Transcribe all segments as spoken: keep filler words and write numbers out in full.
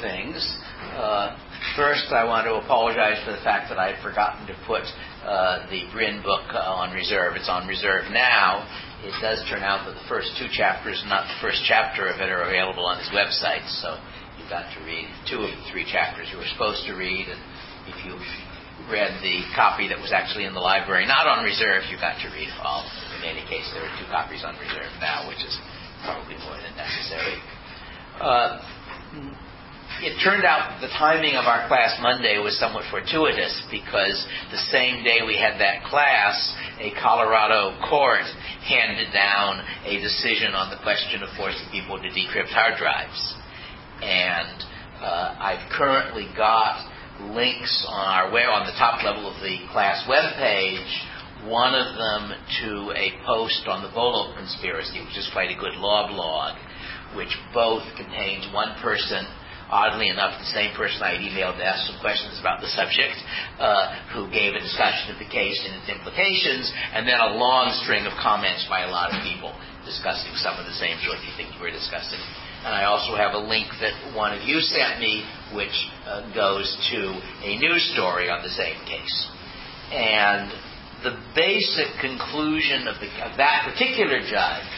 things. Uh, first, I want to apologize for the fact that I had forgotten to put uh, the Brin book uh, on reserve. It's on reserve now. It does turn out that the first two chapters, not the first chapter of it, are available on his website. So you've got to read two of the three chapters you were supposed to read. And if you read the copy that was actually in the library, not on reserve, you got to read all. In any case, there are two copies on reserve now, which is probably more than necessary. Uh, it turned out that the timing of our class Monday was somewhat fortuitous because the same day we had that class, a Colorado court handed down a decision on the question of forcing people to decrypt hard drives. And uh, I've currently got links on our web, on the top level of the class webpage, one of them to a post on the Bolo conspiracy, which is quite a good law blog, which both contains one person, oddly enough, the same person I had emailed to ask some questions about the subject, uh, who gave a discussion of the case and its implications, and then a long string of comments by a lot of people discussing some of the same sort of things we're discussing. And I also have a link that one of you sent me, which uh, goes to a news story on the same case. And the basic conclusion of, the, of that particular judge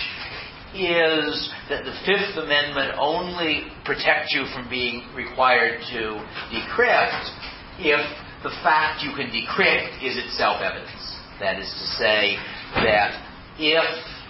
is that the Fifth Amendment only protects you from being required to decrypt if the fact you can decrypt is itself evidence. That is to say that if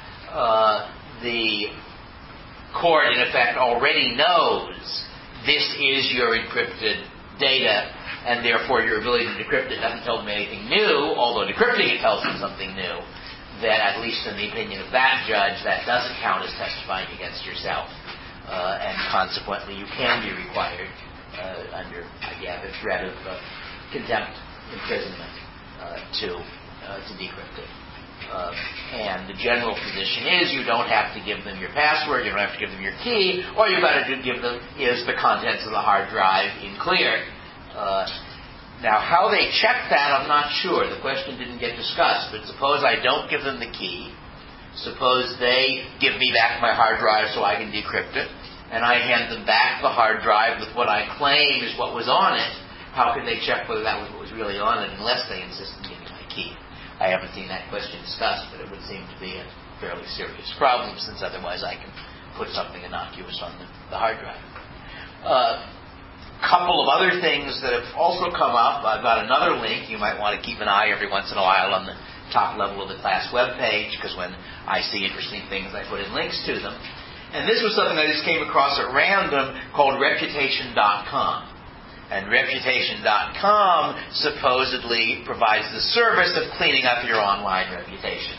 uh, the court, in effect, already knows this is your encrypted data, and therefore your ability to decrypt it doesn't tell them anything new, although decrypting it tells them something new, that at least in the opinion of that judge, that doesn't count as testifying against yourself. Uh, and consequently, you can be required, uh, under, again, the threat of uh, contempt, imprisonment, uh, to, uh, to decrypt it. Uh, and the general position is you don't have to give them your password, you don't have to give them your key, all you've got to do, give them is the contents of the hard drive in clear. Uh, now, how they check that, I'm not sure. The question didn't get discussed. But suppose I don't give them the key. Suppose they give me back my hard drive so I can decrypt it, and I hand them back the hard drive with what I claim is what was on it. How can they check whether that was what was really on it unless they insist on giving my key? I haven't seen that question discussed, but it would seem to be a fairly serious problem, since otherwise I can put something innocuous on the, the hard drive. A uh, couple of other things that have also come up. I've got another link. You might want to keep an eye every once in a while on the top level of the class webpage, because when I see interesting things, I put in links to them. And this was something I just came across at random called reputation dot com. And reputation dot com supposedly provides the service of cleaning up your online reputation.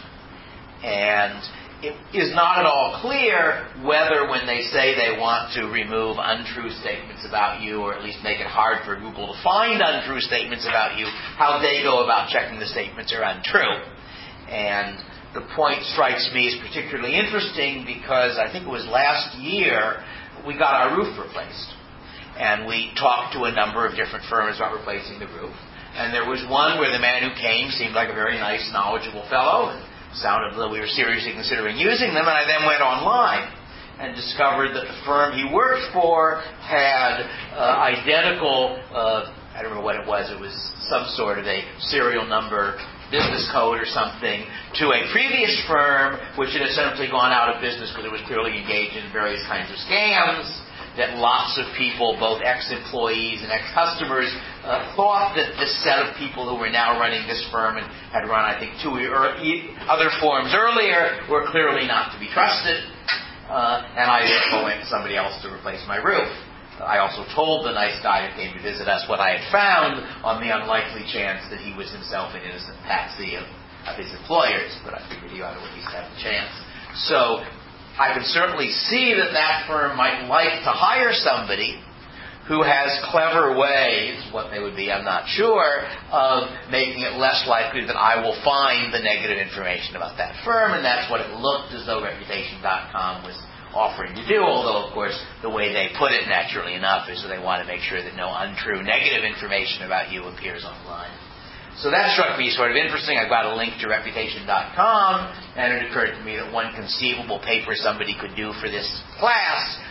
And it is not at all clear whether when they say they want to remove untrue statements about you, or at least make it hard for Google to find untrue statements about you, how they go about checking the statements are untrue. And the point strikes me as particularly interesting because I think it was last year we got our roof replaced. And we talked to a number of different firms about replacing the roof. And there was one where the man who came seemed like a very nice, knowledgeable fellow, and sounded as though we were seriously considering using them. And I then went online and discovered that the firm he worked for had uh, identical, uh, I don't remember what it was, it was some sort of a serial number, business code or something, to a previous firm which had essentially gone out of business because it was clearly engaged in various kinds of scams, that lots of people, both ex-employees and ex-customers, uh, thought that this set of people who were now running this firm and had run, I think, two other firms earlier, were clearly not to be trusted. Uh, and I therefore went to somebody else to replace my roof. I also told the nice guy who came to visit us what I had found, on the unlikely chance that he was himself an innocent patsy of, of his employers, but I figured he ought to at least have a chance. So I can certainly see that that firm might like to hire somebody who has clever ways, what they would be, I'm not sure, of making it less likely that I will find the negative information about that firm, and that's what it looked as though reputation dot com was offering to do, although, of course, the way they put it, naturally enough, is that they want to make sure that no untrue negative information about you appears online. So that struck me sort of interesting. I've got a link to reputation dot com, and it occurred to me that one conceivable paper somebody could do for this class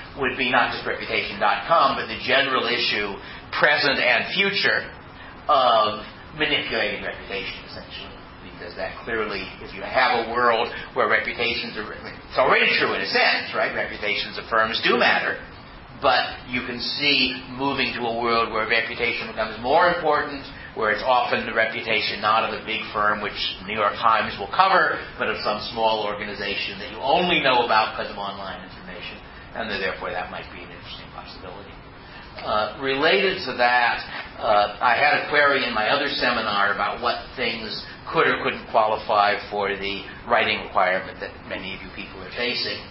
would be not just reputation dot com, but the general issue, present and future, of manipulating reputation, essentially. Because that clearly, if you have a world where reputations are, it's already true in a sense, right? Reputations of firms do matter. But you can see moving to a world where reputation becomes more important, where it's often the reputation not of a big firm, which the New York Times will cover, but of some small organization that you only know about because of online information. And therefore that might be an interesting possibility. Uh, related to that, uh, I had a query in my other seminar about what things could or couldn't qualify for the writing requirement that many of you people are facing.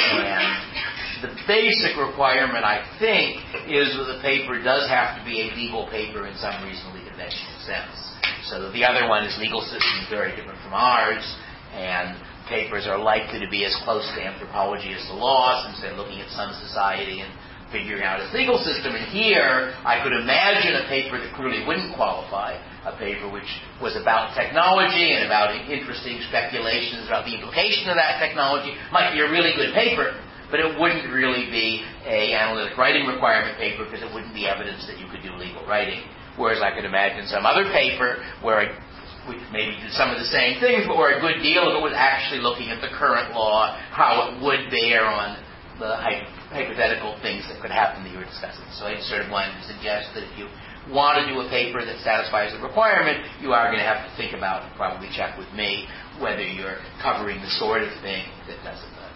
And the basic requirement, I think, is that the paper does have to be a legal paper in some reasonably conventional sense. So the other one is legal systems very different from ours, and papers are likely to be as close to anthropology as the law, since they're looking at some society and figuring out its legal system. And here, I could imagine a paper that clearly wouldn't qualify, a paper which was about technology and about interesting speculations about the implication of that technology. Might be a really good paper, but it wouldn't really be a analytic writing requirement paper because it wouldn't be evidence that you could do legal writing. Whereas I could imagine some other paper where I we maybe did some of the same things, but where a good deal of it was actually looking at the current law, how it would bear on the hypothetical things that could happen that you were discussing. So I just sort of wanted to suggest that if you want to do a paper that satisfies the requirement, you are going to have to think about, and probably check with me, whether you're covering the sort of thing that doesn't. Uh,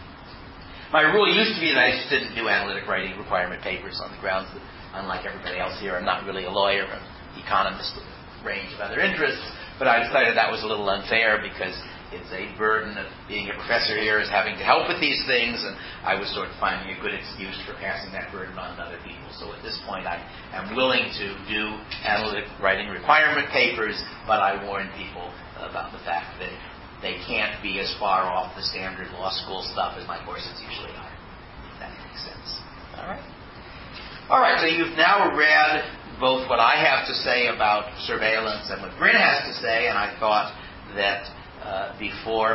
my rule used to be that I just didn't do analytic writing requirement papers on the grounds that, unlike everybody else here, I'm not really a lawyer, I'm an economist with a range of other interests, but I decided that was a little unfair because it's a burden of being a professor here is having to help with these things, and I was sort of finding a good excuse for passing that burden on to other people. So at this point, I am willing to do analytic writing requirement papers, but I warn people about the fact that they can't be as far off the standard law school stuff as my courses usually are, if that makes sense. All right. All right, so you've now read both what I have to say about surveillance and what Bryn has to say, and I thought that Uh, before,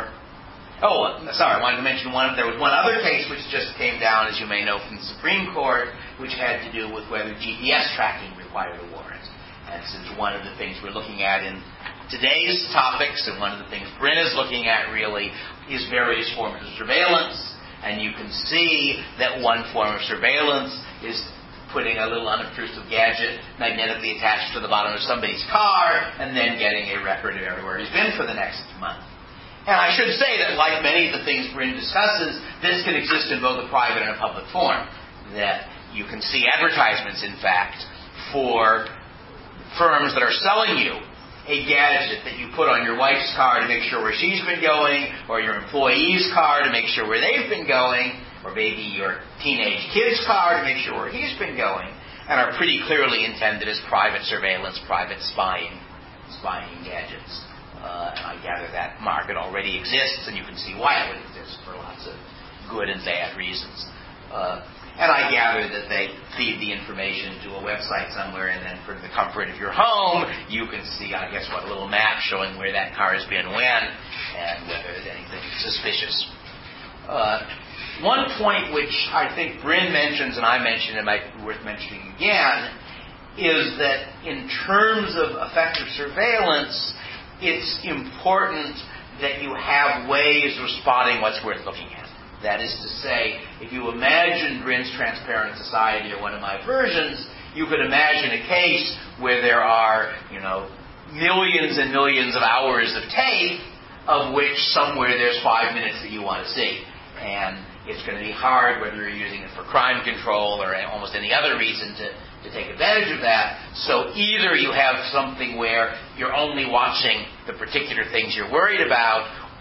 oh, sorry, I wanted to mention one. There was one other case which just came down, as you may know, from the Supreme Court, which had to do with whether G P S tracking required a warrant. And since one of the things we're looking at in today's topics, and one of the things Bryn is looking at really, is various forms of surveillance. And you can see that one form of surveillance is putting a little unobtrusive gadget magnetically attached to the bottom of somebody's car and then getting a record of everywhere he's been for the next month. And I should say that, like many of the things Bryn discusses, this can exist in both a private and a public form. That you can see advertisements, in fact, for firms that are selling you a gadget that you put on your wife's car to make sure where she's been going, or your employee's car to make sure where they've been going, or maybe your teenage kid's car to make sure where he's been going, and are pretty clearly intended as private surveillance, private spying, spying gadgets. Uh, I gather that market already exists, and you can see why it would exist for lots of good and bad reasons. Uh, and I gather that they feed the information to a website somewhere, and then for the comfort of your home, you can see, I guess, what a little map showing where that car has been when, and whether there's anything suspicious. Uh, One point which I think Bryn mentions, and I mentioned, and might be worth mentioning again, is that in terms of effective surveillance, it's important that you have ways of spotting what's worth looking at. That is to say, if you imagine Bryn's Transparent Society or one of my versions, you could imagine a case where there are, you know, millions and millions of hours of tape, of which somewhere there's five minutes that you want to see. And it's going to be hard, whether you're using it for crime control or almost any other reason, to, to take advantage of that. So either you have something where you're only watching the particular things you're worried about,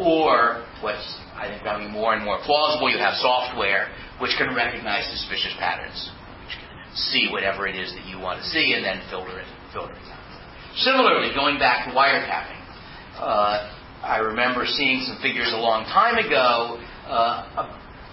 or what's, I think, becoming more and more plausible, you have software which can recognize suspicious patterns, which can see whatever it is that you want to see and then filter it, filter it out. Similarly, going back to wiretapping, uh, I remember seeing some figures a long time ago uh,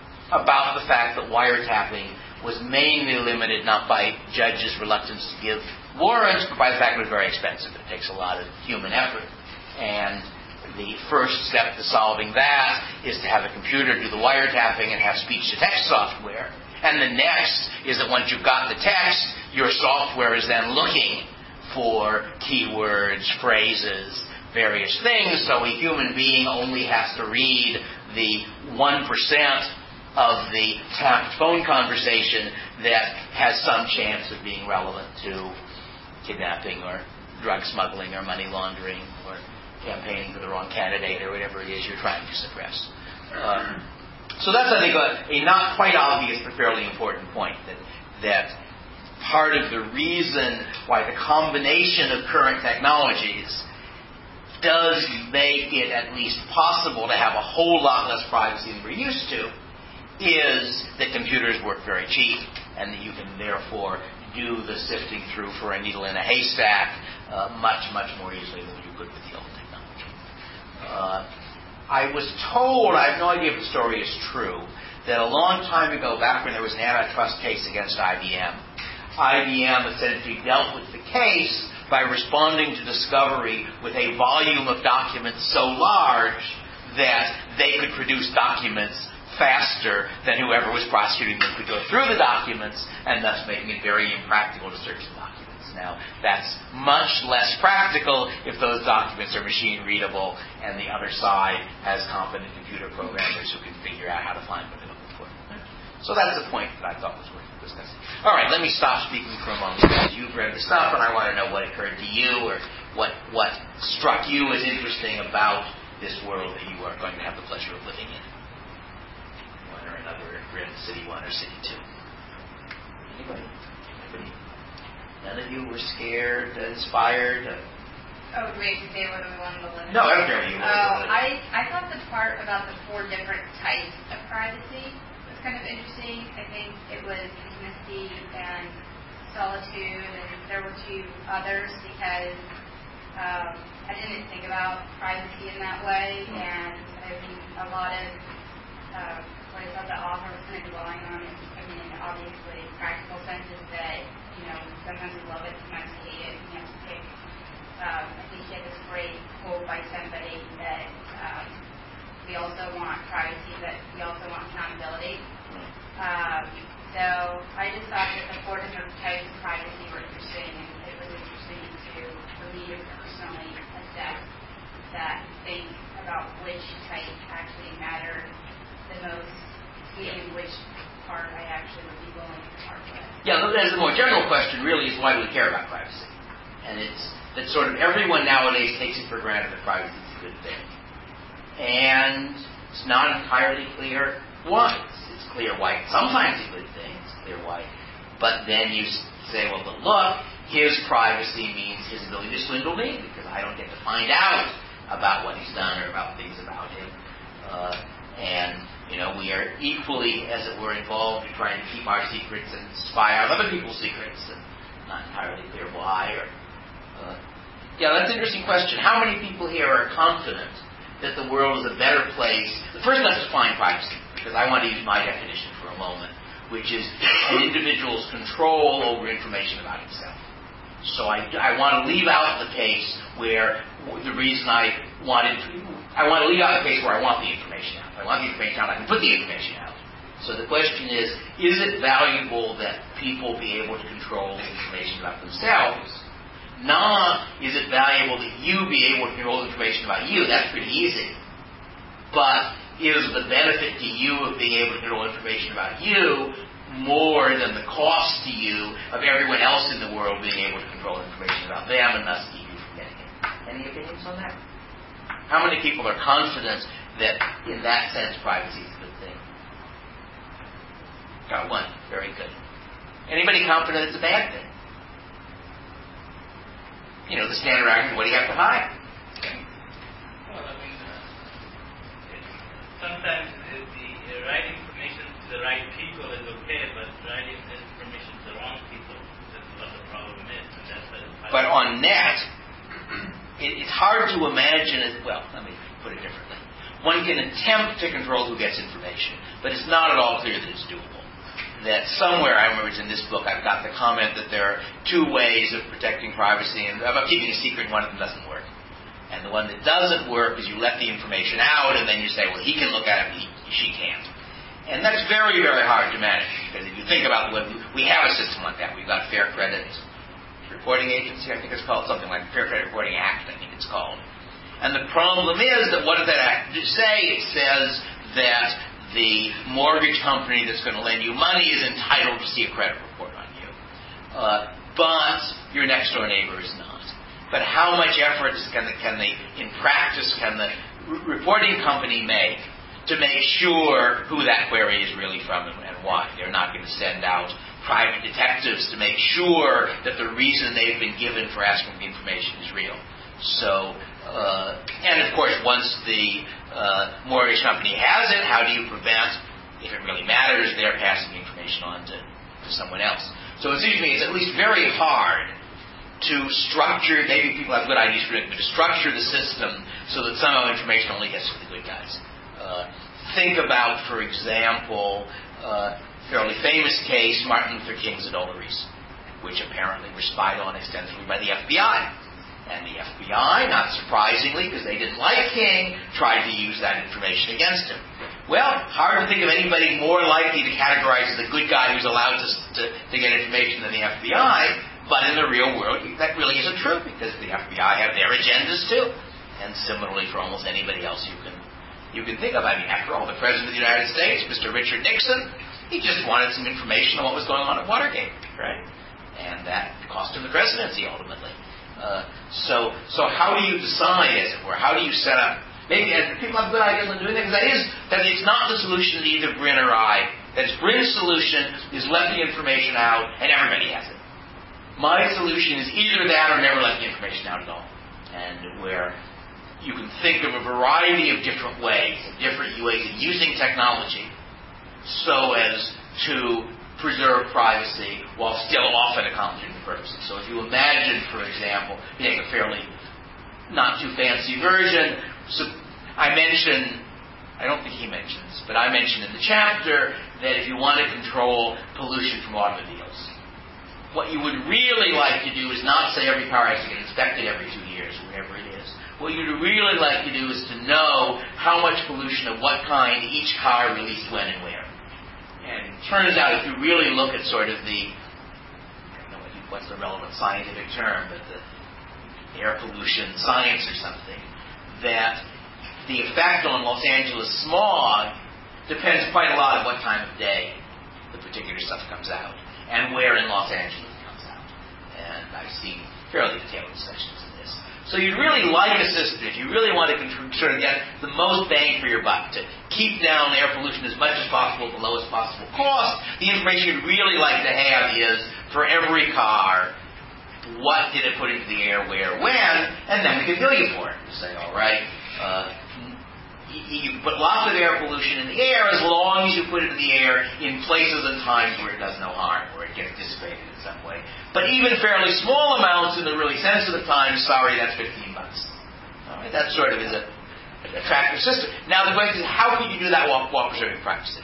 about the fact that wiretapping was mainly limited not by judges' reluctance to give warrants, but by the fact it was very expensive. It takes a lot of human effort. And the first step to solving that is to have a computer do the wiretapping and have speech-to-text software. And the next is that once you've got the text, your software is then looking for keywords, phrases, various things. So a human being only has to read the one percent of the tapped phone conversation that has some chance of being relevant to kidnapping or drug smuggling or money laundering or campaigning for the wrong candidate or whatever it is you're trying to suppress. Um, so that's, I think, a, a not quite obvious but fairly important point, that that part of the reason why the combination of current technologies does make it at least possible to have a whole lot less privacy than we're used to is that computers work very cheap, and that you can therefore do the sifting through for a needle in a haystack uh, much, much more easily than you could with the old technology. Uh, I was told, I have no idea if the story is true, that a long time ago, back when there was an antitrust case against I B M, I B M essentially dealt with the case by responding to discovery with a volume of documents so large that they could produce documents faster than whoever was prosecuting them could go through the documents, and thus making it very impractical to search the documents. Now, that's much less practical if those documents are machine readable and the other side has competent computer programmers who can figure out how to find what they're looking for. So that's the point that I thought was worth discussing. All right, let me stop speaking for a moment, because you've read the stuff and I want to know what occurred to you, or what what struck you as interesting about this world that you are going to have the pleasure of living in. One or another, if you're in City One or City Two. Anybody? Anybody? None of you were scared, inspired? Oh, wait, to say what we wanted to live in? No, I don't care what you want. Oh, I, I thought the part about the four different types of privacy was kind of interesting. I think it was intimacy and solitude, and there were two others, because um, I didn't think about privacy in that way, and I think a lot of uh, what I thought the author was kind of dwelling on is, I mean, obviously practical sense is that, you know, sometimes we love it, sometimes we hate it, and you have to pick. Um, I think he had this great quote by somebody that um, we also want privacy, but we also want accountability. Um, so I just thought that the four different types of privacy were interesting, and it was interesting to, for me to personally assess that, think about which type actually mattered the most, and which part I actually would be willing to part with. Yeah, there's a more general question, really, is why do we care about privacy? And it's that sort of everyone nowadays takes it for granted that privacy is a good thing. And it's not entirely clear why. It's, it's clear why it's sometimes a good thing. It's clear why. But then you say, well, but look, his privacy means his ability to swindle me, because I don't get to find out about what he's done or about things about him. Uh, and, you know, we are equally, as it were, involved in trying to keep our secrets and spy out other people's secrets, and not entirely clear why. Or, uh, yeah, that's an interesting question. How many people here are confident that the world is a better place? First, let's define privacy, because I want to use my definition for a moment, which is an individual's control over information about himself. So I, I want to leave out the case where the reason I wanted to, I want to leave out the case where I want the information out. If I want the information out, I can put the information out. So the question is, is it valuable that people be able to control information about themselves? Not, is it valuable that you be able to control information about you? That's pretty easy. But is the benefit to you of being able to control information about you more than the cost to you of everyone else in the world being able to control information about them and thus keep you from getting it? Any opinions on that? How many people are confident that, in that sense, privacy is a good thing? Got one. Very good. Anybody confident it's a bad thing? You know, the standard argument, what do you have to hide? Well, I mean, uh, sometimes the, the right information to the right people is okay, but writing information to the wrong people is what the problem is. And that's the but on net, it, it's hard to imagine it. Well, let me put it differently. One can attempt to control who gets information, but it's not at all clear that it's doable. That somewhere, I remember it's in this book, I've got the comment that there are two ways of protecting privacy, and about keeping a secret, one of them doesn't work. And the one that doesn't work is you let the information out, and then you say, well, he can look at it, he, she can't. And that's very, very hard to manage. Because if you think about what we have a system like that. We've got Fair Credit Reporting Agency, I think it's called, something like Fair Credit Reporting Act, I think it's called. And the problem is that what does that act say? It says that the mortgage company that's going to lend you money is entitled to see a credit report on you. Uh, but your next door neighbor is not. But how much effort can the, can the in practice, can the r- reporting company make to make sure who that query is really from and, and why? They're not going to send out private detectives to make sure that the reason they've been given for asking the information is real. So, uh, and of course, once the uh, mortgage company has it, how do you prevent, if it really matters, their passing the information on to, to someone else? So it seems to me it's at least very hard to structure, maybe people have good ideas for it, but to structure the system so that somehow information only gets to the good guys. Uh, think about, for example, uh, fairly famous case, Martin Luther King's adulteries, which apparently were spied on extensively by the F B I. And the F B I, not surprisingly, because they didn't like King, tried to use that information against him. Well, hard to think of anybody more likely to categorize as the good guy who's allowed to, to, to get information than the F B I, but in the real world, that really isn't true, because the F B I have their agendas too. And similarly for almost anybody else you can you can think of. I mean, after all, the President of the United States, Mister Richard Nixon, he just wanted some information on what was going on at Watergate, right? And that cost him the presidency ultimately. Uh, so, so how do you decide, as it were? How do you set up? Maybe and people have good ideas on doing things. That is, that it's not the solution that either Brin or I. That Brin's solution is let the information out and everybody has it. My solution is either that or never let the information out at all. And where you can think of a variety of different ways, different ways of using technology so as to preserve privacy while still often accomplishing the purposes. So if you imagine, for example, you take a fairly not too fancy version. So I mention, I don't think he mentions, but I mentioned in the chapter that if you want to control pollution from automobiles, what you would really like to do is not say every car has to get inspected every two years, whatever it is. What you'd really like to do is to know how much pollution of what kind each car released when and where. And it turns out if you really look at sort of the, I don't know what you, what's the relevant scientific term, but the air pollution science or something, that the effect on Los Angeles smog depends quite a lot on what time of day the particular stuff comes out and where in Los Angeles it comes out. And I've seen fairly detailed discussions of this. So you'd really like a system, if you really want to sort of get the most bang for your buck, to keep down air pollution as much as possible at the lowest possible cost, the information you'd really like to have is, for every car, what did it put into the air, where, when, and then we can bill you for it. You say, all right, uh, you put lots of air pollution in the air as long as you put it in the air in places and times where it does no harm, where it gets dissipated in some way. But even fairly small amounts in the really sensitive times, sorry, that's fifteen bucks. All right, that sort of is a, an attractive system. Now the question is, how can you do that while, while preserving privacy?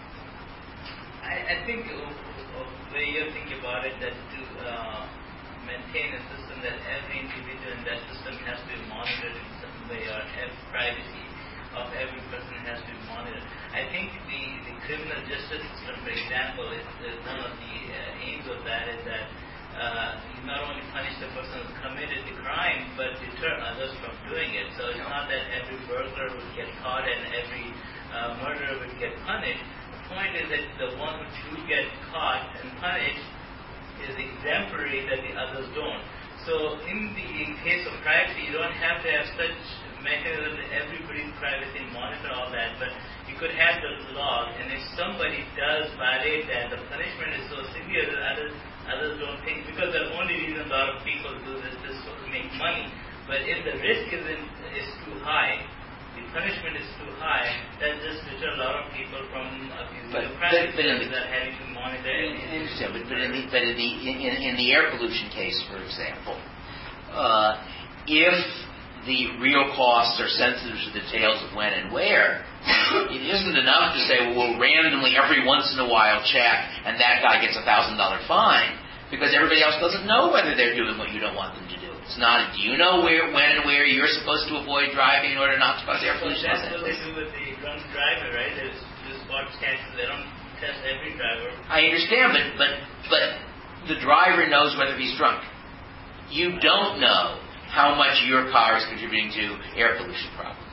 I, I think the way you think about it, that to uh, maintain a system that every individual in that system has to be monitored in some way, or have privacy of every person has to be monitored. I think the, the criminal justice system, for example, is, is one of the uh, aims of that is that uh, you not only punish the person who committed the crime, but deter others from doing it. So it's not that every burglar would get caught and every uh, murderer would get punished. The point is that the one who do get caught and punished is exemplary, that the others don't. So in the in case of privacy, you don't have to have such mechanism that everybody's privacy and monitor all that, but you could have the log, and if somebody does violate that, the punishment is so severe that others others don't think, because the only reason a lot of people do this is to make money. But if the risk isn't is too high, the punishment is too high, that just deters a lot of people from abusing the privacy that having to monitor. I understand, but, but in the but in the in, in the air pollution case, for example, uh, if the real costs are sensitive to the details of when and where, it isn't enough to say, well, we'll randomly every once in a while check, and that guy gets a thousand dollar fine, because everybody else doesn't know whether they're doing what you don't want them to do. It's not, do you know where, when and where you're supposed to avoid driving in order not to cause air pollution? That's what they do with the drunk driver, right? There's this what tests. They don't test every driver. I understand, but but but the driver knows whether he's drunk. You don't know how much your car is contributing to air pollution problems.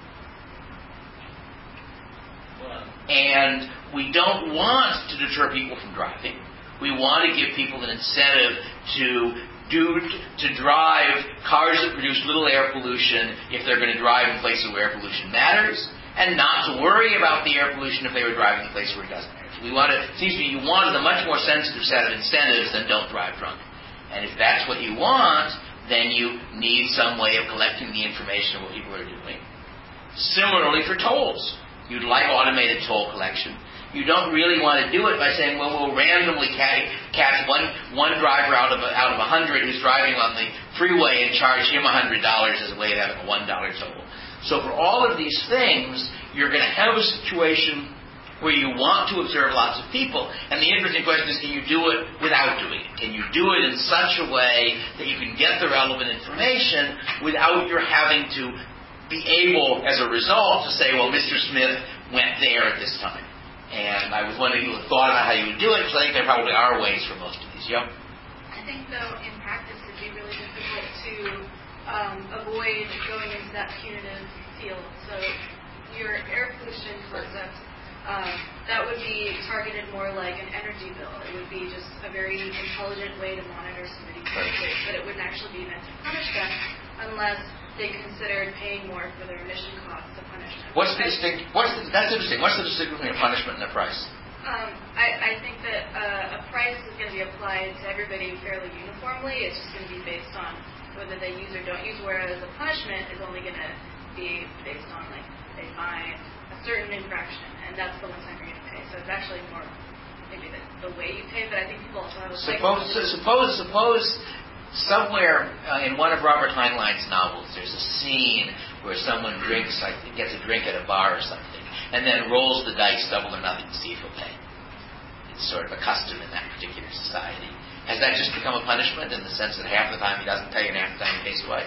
Well, and we don't want to deter people from driving. We want to give people an incentive to do to drive cars that produce little air pollution if they're going to drive in places where air pollution matters, and not to worry about the air pollution if they were driving in places where it doesn't matter. We want to, it seems to me you wanted a much more sensitive set of incentives than don't drive drunk. And if that's what you want, then you need some way of collecting the information of what people are doing. Similarly for tolls. You'd like automated toll collection. You don't really want to do it by saying, well, we'll randomly catch, catch one one driver out of a, out of a hundred who's driving on the freeway and charge him a hundred dollars as a way of having a one dollar toll. So for all of these things, you're going to have a situation where you want to observe lots of people. And the interesting question is, can you do it without doing it? Can you do it in such a way that you can get the relevant information without your having to be able, as a result, to say, well, Mister Smith went there at this time. And I was wondering if you thought about how you would do it, because I think there probably are ways for most of these. Yep. I think, though, in practice, it'd be really difficult to um, avoid going into that punitive field. So your air pollution concept, um, that would be targeted more like an energy bill. It would be just a very intelligent way to monitor somebody's behavior, but it wouldn't actually be meant to punish them unless they considered paying more for their emission costs to punish them. What's the distinct? What's the, that's interesting. What's the distinction between a punishment and a price? Um, I, I think that uh, a price is going to be applied to everybody fairly uniformly. It's just going to be based on whether they use or don't use, whereas a punishment is only going to be based on, like, they find a certain infraction, and that's the one time you're going to pay. So it's actually more maybe the, the way you pay, but I think people also have a suppose, so suppose, suppose somewhere uh, in one of Robert Heinlein's novels, there's a scene where someone drinks, I think, gets a drink at a bar or something, and then rolls the dice double or nothing to see if he'll pay. It's sort of a custom in that particular society. Has that just become a punishment in the sense that half the time he doesn't pay and half the time he pays twice?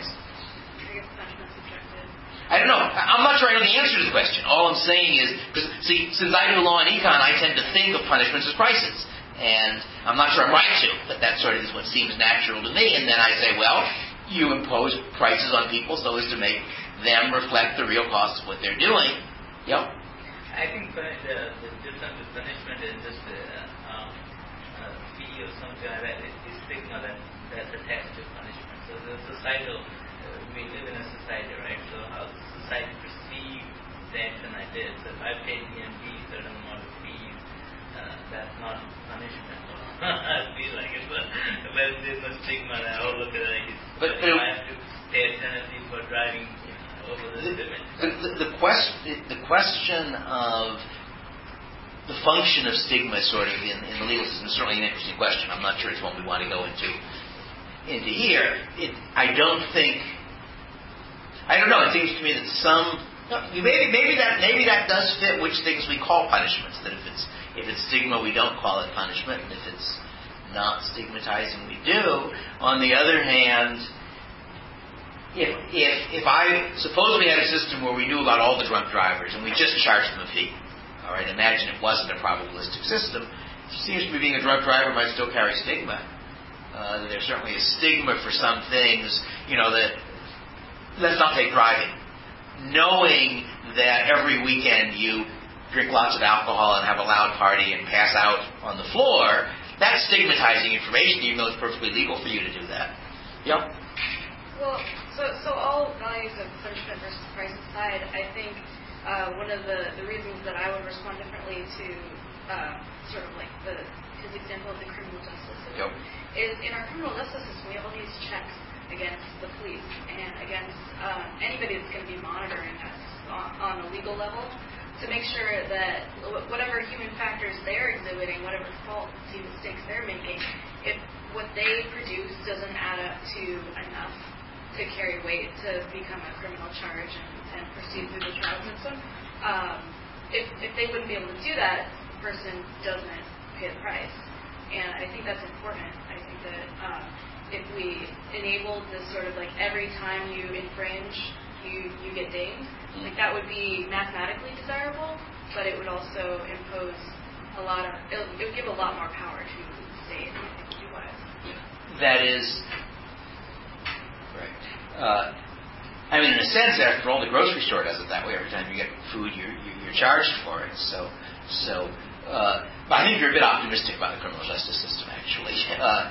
I guess punishment's subjective. I don't know. I'm not sure I know the answer to the question. All I'm saying is, because, see, since I do law and econ, I tend to think of punishments as prices. And I'm not sure I'm right to, but that sort of is what seems natural to me. And then I say, well, you impose prices on people so as to make them reflect the real cost of what they're doing. Yep. I think the, the difference with punishment is just a uh, uh, fee or something like that. It's the stigma that, that's attached to punishment. So the societal, uh, we live in a society, right? So how society perceives the action I did. So if I paid D M V certain amount of fees, uh, that's not punishment. I feel like it, but, but there's no stigma that, oh, look at it, like it's, but, but I have to pay a penalty for driving over the limit. The, the, the, question, the question of the function of stigma sort of in, in the legal system is certainly an interesting question. I'm not sure it's one we want to go into into here. It, I don't think, I don't know, it seems to me that some, maybe maybe that maybe that does fit which things we call punishments, that if it's If it's stigma, we don't call it punishment, and if it's not stigmatizing, we do. On the other hand, if if if I suppose we had a system where we knew about all the drunk drivers and we just charged them a fee. All right, imagine it wasn't a probabilistic system. It seems to me being a drunk driver might still carry stigma. Uh, there's certainly a stigma for some things. You know, that let's not take driving. Knowing that every weekend you drink lots of alcohol and have a loud party and pass out on the floor, that's stigmatizing information, even though it's perfectly legal for you to do that. Yep. Well, so so all values of punishment versus price aside, I think uh, one of the, the reasons that I would respond differently to uh, sort of like the his example of the criminal justice system yep. is in our criminal justice system we have all these checks against the police and against uh, anybody that's going to be monitoring us on, on a legal level, to make sure that whatever human factors they're exhibiting, whatever faulty mistakes they're making, if what they produce doesn't add up to enough to carry weight to become a criminal charge and, and proceed through the trial system, um, if, if they wouldn't be able to do that, the person doesn't pay the price. And I think that's important. I think that um, if we enabled this sort of like every time you infringe, you, you get dinged, like that would be mathematically desirable, but it would also impose a lot of, it would, it would give a lot more power to the state, I think, U S. That is, right. Uh, I mean, in a sense, after all, the grocery store does it that way. Every time you get food, you're, you're charged for it. So, so, uh, but I think you're a bit optimistic about the criminal justice system, actually. Uh,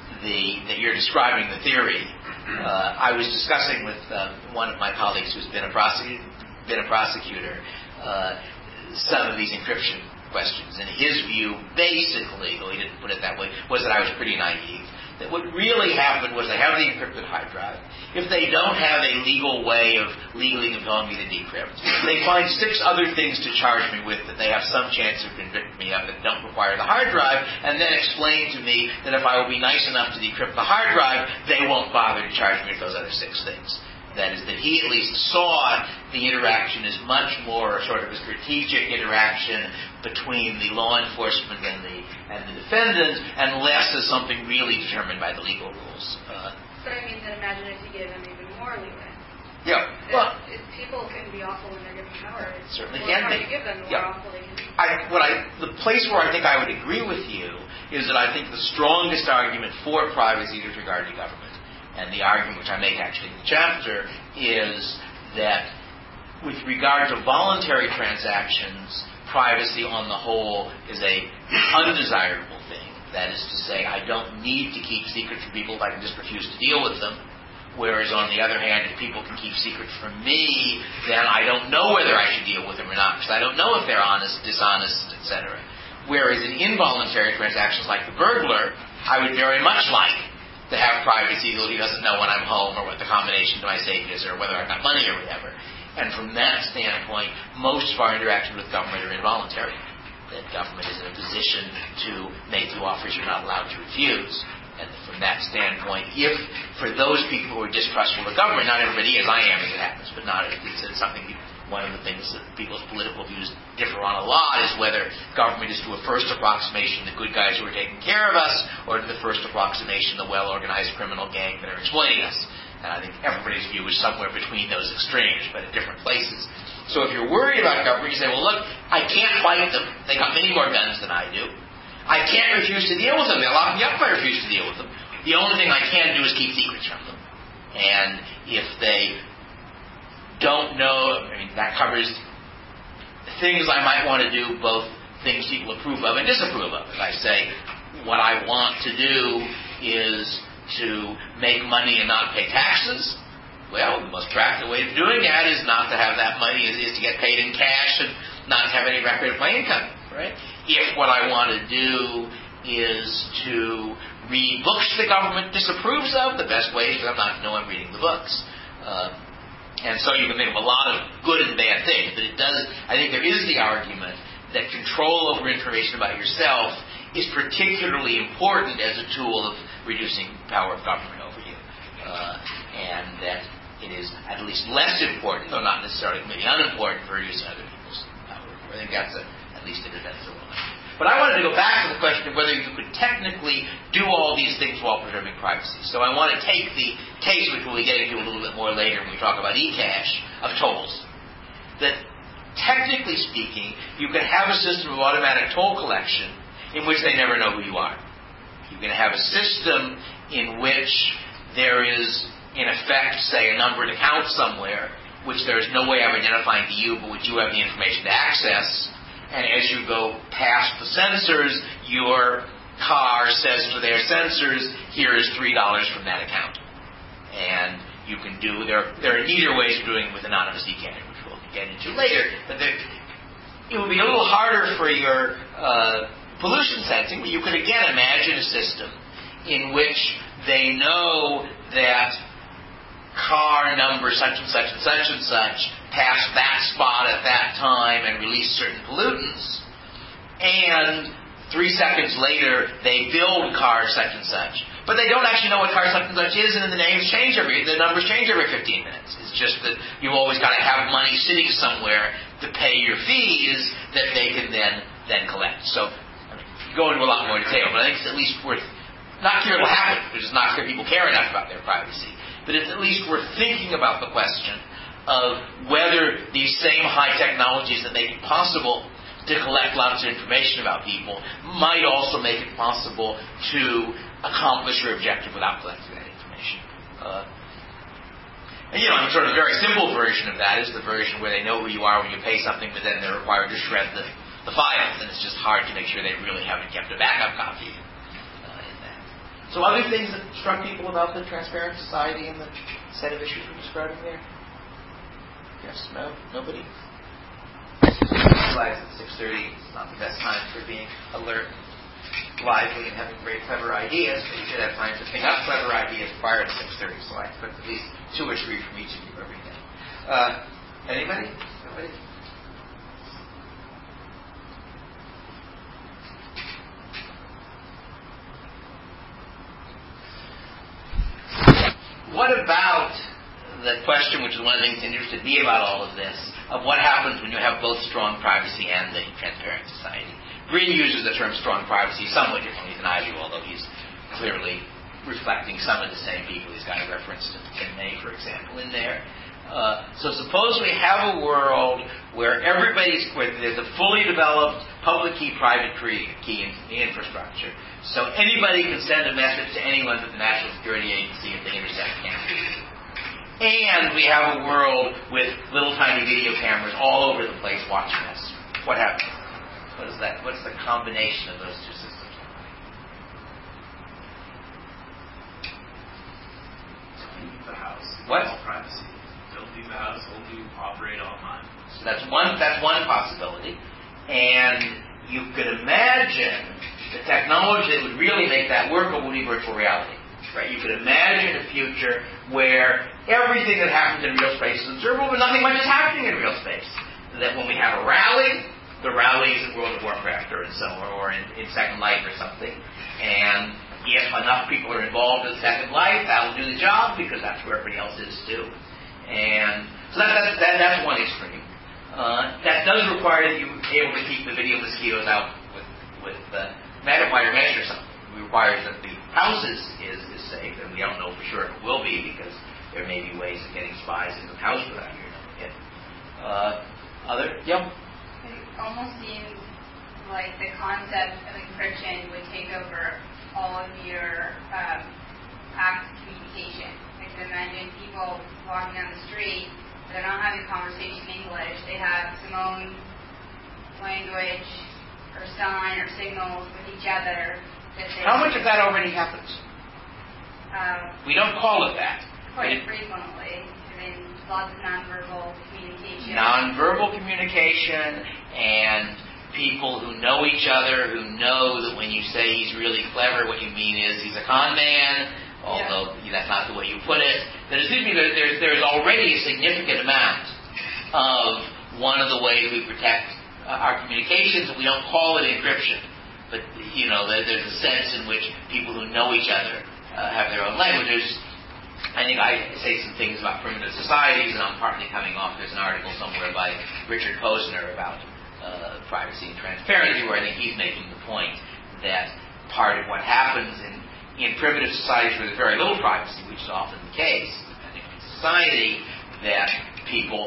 the that you're describing the theory. Uh, I was discussing with uh, one of my colleagues who's been a prosecutor, been a prosecutor, uh, some of these encryption questions, and his view, basically, though he didn't put it that way, was that I was pretty naive. That what really happened was they have the encrypted hard drive. If they don't have a legal way of legally compelling me to decrypt, they find six other things to charge me with that they have some chance of convicting me of that don't require the hard drive, and then explain to me that if I will be nice enough to decrypt the hard drive, they won't bother to charge me with those other six things. That is, that he at least saw the interaction as much more sort of a strategic interaction between the law enforcement and the and the defendant, and less as something really determined by the legal rules. Uh, so I mean, then imagine if you gave them even more leeway. Yeah. Well, if, if people can be awful when they're given power. It's certainly more can power be. you give them, the Yeah. more awful they can be. I, what I, the place where I think I would agree with you is that I think the strongest argument for privacy with regard to government, and the argument which I make actually in the chapter, is that with regard to voluntary transactions, privacy on the whole is a undesirable thing. That is to say, I don't need to keep secrets from people if I can just refuse to deal with them. Whereas on the other hand, if people can keep secrets from me, then I don't know whether I should deal with them or not, because I don't know if they're honest, dishonest, et cetera. Whereas in involuntary transactions like the burglar, I would very much like to have privacy, though he doesn't know when I'm home or what the combination to my safe is or whether I've got money or whatever. And from that standpoint, most of our interactions with government are involuntary. That government is in a position to make you offers you're not allowed to refuse. And from that standpoint, if for those people who are distrustful of government, not everybody is, I am as it happens, but not at least it's something, one of the things that people's political views differ on a lot is whether government is to a first approximation the good guys who are taking care of us, or to the first approximation the well-organized criminal gang that are exploiting us. And I think everybody's view is somewhere between those extremes, but at different places. So if you're worried about government, you say, well, look, I can't fight them. They got many more guns than I do. I can't refuse to deal with them. They'll lock me up if I refuse to deal with them. The only thing I can do is keep secrets from them. And if they don't know, I mean, that covers things I might want to do, both things people approve of and disapprove of. If I say, what I want to do is to make money and not pay taxes, well, the most practical way of doing that is not to have that money, is, is to get paid in cash and not have any record of my income, right? If what I want to do is to read books the government disapproves of, the best way is for them not to know I'm reading the books. Uh, and so you can think of a lot of good and bad things, but it does, I think there is the argument that control over information about yourself is particularly important as a tool of reducing power of government over you. Uh, and that it is at least less important, though not necessarily maybe unimportant, for reducing other people's power. I think that's a, at least a defensible one. But I wanted to go back to the question of whether you could technically do all these things while preserving privacy. So I want to take the case, which we'll be getting to a little bit more later when we talk about eCash, of tolls. That technically speaking, you can have a system of automatic toll collection in which they never know who you are. You can have a system in which there is, in effect, say, a numbered account somewhere, which there is no way of identifying to you, but which you have the information to access. And as you go past the sensors, your car says to their sensors, here is three dollars from that account. And you can do, there, there are neater ways of doing it with anonymous eCash, which we'll get into later. But there, it would be a little harder for your uh, pollution sensing, but you could again imagine a system in which they know that car number such and such and such and such passed that spot at that time and released certain pollutants, and three seconds later they build car such and such. But they don't actually know what car such and such is, and the names change every, the numbers change every fifteen minutes. It's just that you've always got to have money sitting somewhere to pay your fees that they can then then collect. So, I mean, go into a lot more detail, but I think it's at least worth, not clear it'll happen, because it's not clear people care enough about their privacy, but it's at least worth thinking about the question of whether these same high technologies that make it possible to collect lots of information about people might also make it possible to accomplish your objective without collecting that information. Uh, and, you know, I'm sort of a very simple version of that is the version where they know who you are when you pay something, but then they're required to shred the, the files, and it's just hard to make sure they really haven't kept a backup copy uh, in that. So other things that struck people about the Transparent Society and the set of issues we're describing there? Yes, no, nobody? Live at six thirty. It's not the best time for being alert, lively, and having great, clever ideas, but you should have time to think up clever ideas prior to six thirty, so I expect at least two or three from each of you every day. Uh, anybody? Nobody? What about the question, which is one of the things that interested me about all of this, of what happens when you have both strong privacy and the Transparent Society? Brin uses the term strong privacy somewhat differently than I do, although he's clearly reflecting some of the same people. He's got a reference to Tim May, for example, in there. Uh, so suppose we have a world where everybody's, where there's a fully developed public key, private key, key in the infrastructure. So anybody can send a message to anyone at the National Security Agency if they intercept cameras. And we have a world with little tiny video cameras all over the place watching us. What happens? What is that? What's the combination of those two systems? Don't leave the house. What? All privacy. Don't leave the house. Only operate online. So that's one. That's one possibility. And you could imagine the technology that would really make that work would be virtual reality. Right? You could imagine a future where everything that happens in real space is observable, but nothing much is happening in real space. That when we have a rally, the rally is in World of Warcraft or in so or in, in Second Life or something. And if enough people are involved in Second Life, that'll do the job because that's where everybody else is too. And so that, that's that, that's one extreme. Uh, that does require that you be able to keep the video mosquitoes out with with uh, magnifier mesh or something. It requires that the house is, is, is safe, and we don't know for sure if it will be because there may be ways of getting spies into the house without your knowing it. Uh, other? Yep. It almost seems like the concept of encryption would take over all of your um, acts of communication. I can imagine people walking down the street, they're not having a conversation in English, they have some own language or sign or signals with each other. That they How much of that already happens? Uh, we don't call it that. Quite frequently. I mean, lots of nonverbal communication. Nonverbal communication and people who know each other, who know that when you say he's really clever, what you mean is he's a con man, although yeah. that's not the way you put it. But it seems to me that there's, there's already a significant amount of one of the ways we protect uh, our communications, and we don't call it encryption. But, you know, there, there's a sense in which people who know each other uh, have their own languages. I think I say some things about primitive societies, and I'm partly coming off. There's an article somewhere by Richard Posner about uh, privacy and transparency, where I think he's making the point that part of what happens in, in primitive societies where there's very little privacy, which is often the case, depending on society, that people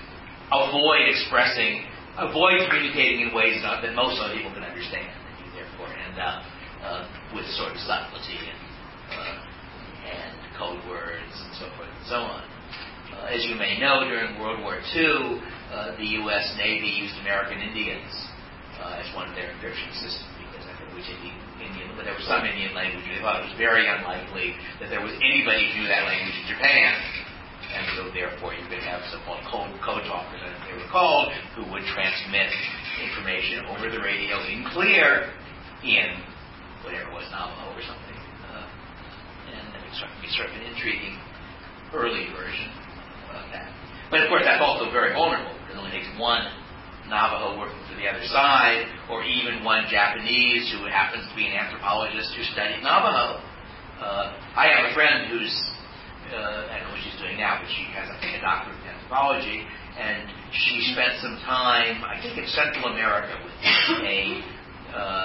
avoid expressing, avoid communicating in ways that, that most other people can understand. Therefore, end up uh, with sort of subtlety and, uh, and code words and so forth and so on. Uh, as you may know, during World War Two, uh, the U S Navy used American Indians uh, as one of their encryption systems because I think which Indian, Indian, but there was some Indian language. They thought it was very unlikely that there was anybody who knew that language in Japan. And so therefore you could have so-called code, code talkers, as they were called, who would transmit information over the radio in clear in whatever it was, Navajo or something. Uh, and that would sort of be sort of an intriguing early version of that. But of course that's also very vulnerable. It only takes one Navajo working for the other side, or even one Japanese who happens to be an anthropologist who studied Navajo. Uh, I have a friend who's Uh, I don't know what she's doing now, but she has, I think, a doctorate in anthropology, and she spent some time, I think, in Central America with a uh,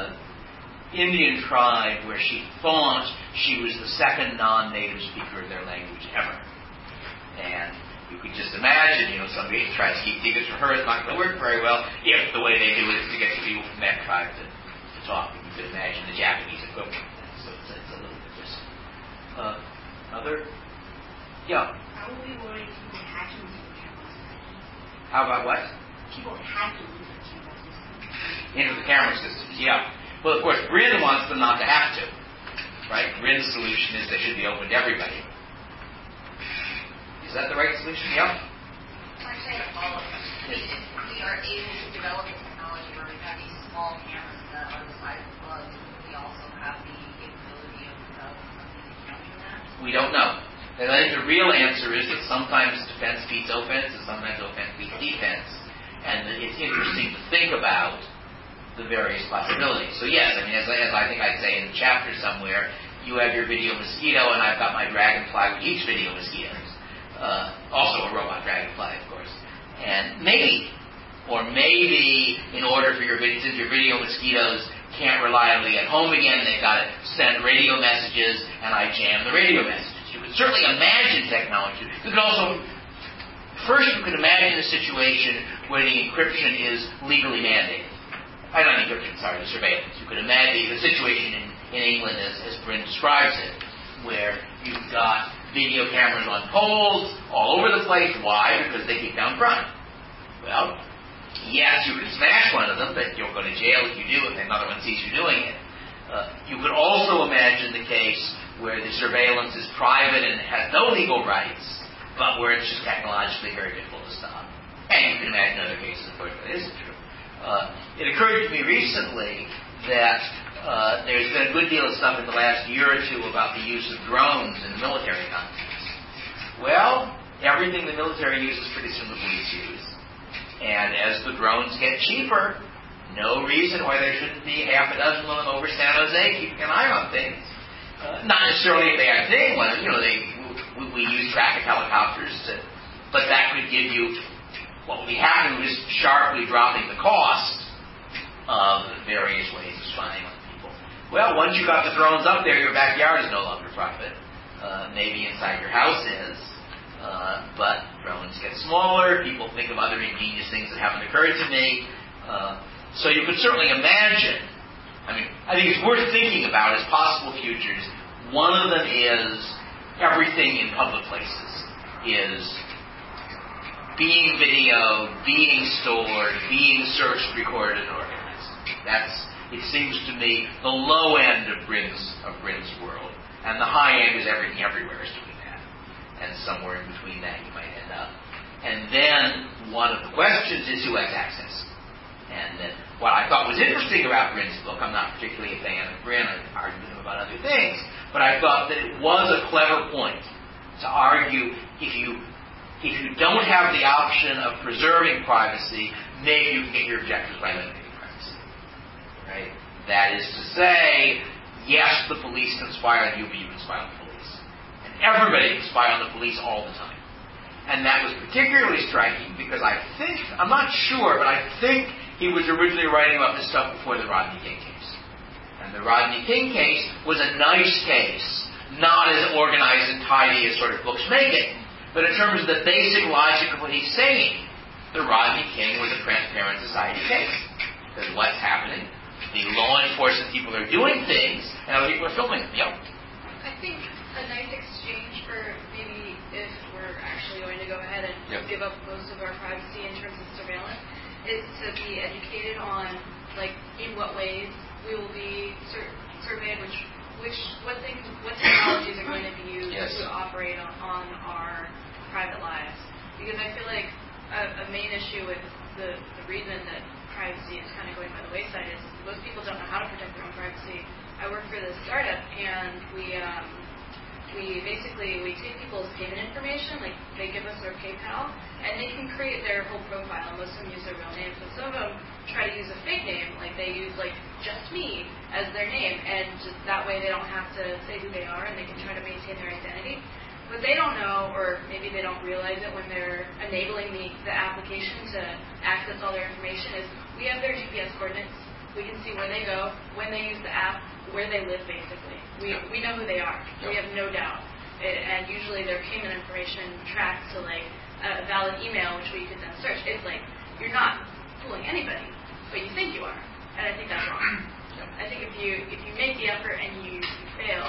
Indian tribe where she thought she was the second non-native speaker of their language ever. And You could just imagine, you know, somebody tries to keep secrets from her. It's not going to work very well if the way they do it is to get the people from that tribe to, to talk. You could imagine the Japanese equivalent of that. So it's, it's a little bit different. Uh, other? Yeah. How will we worry people hacking into the camera system? How about what? People hacking into the camera system. Into the camera systems, yeah. Well, of course, Brin wants them not to have to. Right? Brin's solution is they should be open to everybody. Is that the right solution? Yeah. Actually, all of us. Yes. If we are able to develop a technology where we have these small cameras that are the size of plugs, we also have the capability of developing something to counter that? We don't know. And I think the real answer is that sometimes defense beats offense and sometimes offense beats defense. And it's interesting to think about the various possibilities. So yes, I mean, as, as I think I'd say in the chapter somewhere, you have your video mosquito and I've got my dragonfly with each video mosquitoes. Uh, also a robot dragonfly, of course. And maybe, or maybe in order for your video, since your video mosquitoes can't reliably get home again, they've got to send radio messages and I jam the radio messages. You could certainly imagine technology. You could also, first you could imagine a situation where the encryption is legally mandated. I don't mean encryption, sorry, the surveillance. You could imagine the situation in, in England as, as Brin describes it, where you've got video cameras on poles all over the place. Why? Because they keep down crime. Well, yes, you can smash one of them, but you'll go to jail if you do it and another one sees you doing it. Uh, you could also imagine the case where the surveillance is private and has no legal rights, but where it's just technologically very difficult to stop. And you can imagine other cases, of course, where that isn't true. Uh, it occurred to me recently that Uh, there's been a good deal of stuff in the last year or two about the use of drones in the military context. Well, everything the military uses pretty soon the police use. And as the drones get cheaper, no reason why there shouldn't be half a dozen of them over San Jose keeping an eye on things. Uh, not necessarily a bad thing. When, you know, they, we, we use traffic helicopters, to, but that could give you, what would be happening is sharply dropping the cost of various ways of spying on. Well, once you got the drones up there, your backyard is no longer private. Uh, maybe inside your house is. Uh, but drones get smaller. People think of other ingenious things that haven't occurred to me. Uh, so you could certainly imagine. I mean, I think it's worth thinking about as possible futures. One of them is everything in public places is being videoed, being stored, being searched, recorded, and organized. That's, it seems to me, the low end of Brin's, of Brin's world. And the high end is everything everywhere is doing that. And somewhere in between that you might end up. And then one of the questions is who has access. And then what I thought was interesting about Brin's book, I'm not particularly a fan of Brin, I argued with him about other things, but I thought that it was a clever point to argue if you if you don't have the option of preserving privacy, maybe you can get your objectives by limiting privacy. Right? That is to say, yes, the police can spy on you, but you can spy on the police. And everybody can spy on the police all the time. And that was particularly striking because I think, I'm not sure, but I think he was originally writing about this stuff before the Rodney King case. And the Rodney King case was a nice case, not as organized and tidy as sort of books make it, but in terms of the basic logic of what he's saying, the Rodney King was a transparent society case. Because what's happening? The law enforcement people are doing things, and other people are filming them. Yep. I think a nice exchange for maybe if we're actually going to go ahead and yep. give up most of our privacy in terms of surveillance is to be educated on, like, in what ways we will be sur- surveyed, which, which, what things, what technologies are going to be used yes. to operate on, on our private lives. Because I feel like a, a main issue with the, the reason that privacy is kind of going by the wayside is most people don't know how to protect their own privacy. I work for this startup, and we um, we basically we take people's payment information, like they give us their PayPal, and they can create their whole profile. Most of them use their real names, but some of them try to use a fake name, like they use like just me as their name, and just that way they don't have to say who they are, and they can try to maintain their identity. What they don't know, or maybe they don't realize it when they're enabling the, the application to access all their information, is we have their G P S coordinates. We can see where they go, when they use the app, where they live, basically. We we know who they are. We have no doubt. It, and usually their payment information tracks to, like, a valid email, which we could then search. It's like, you're not fooling anybody, but you think you are. And I think that's wrong. I think if you if you make the effort and you, you fail.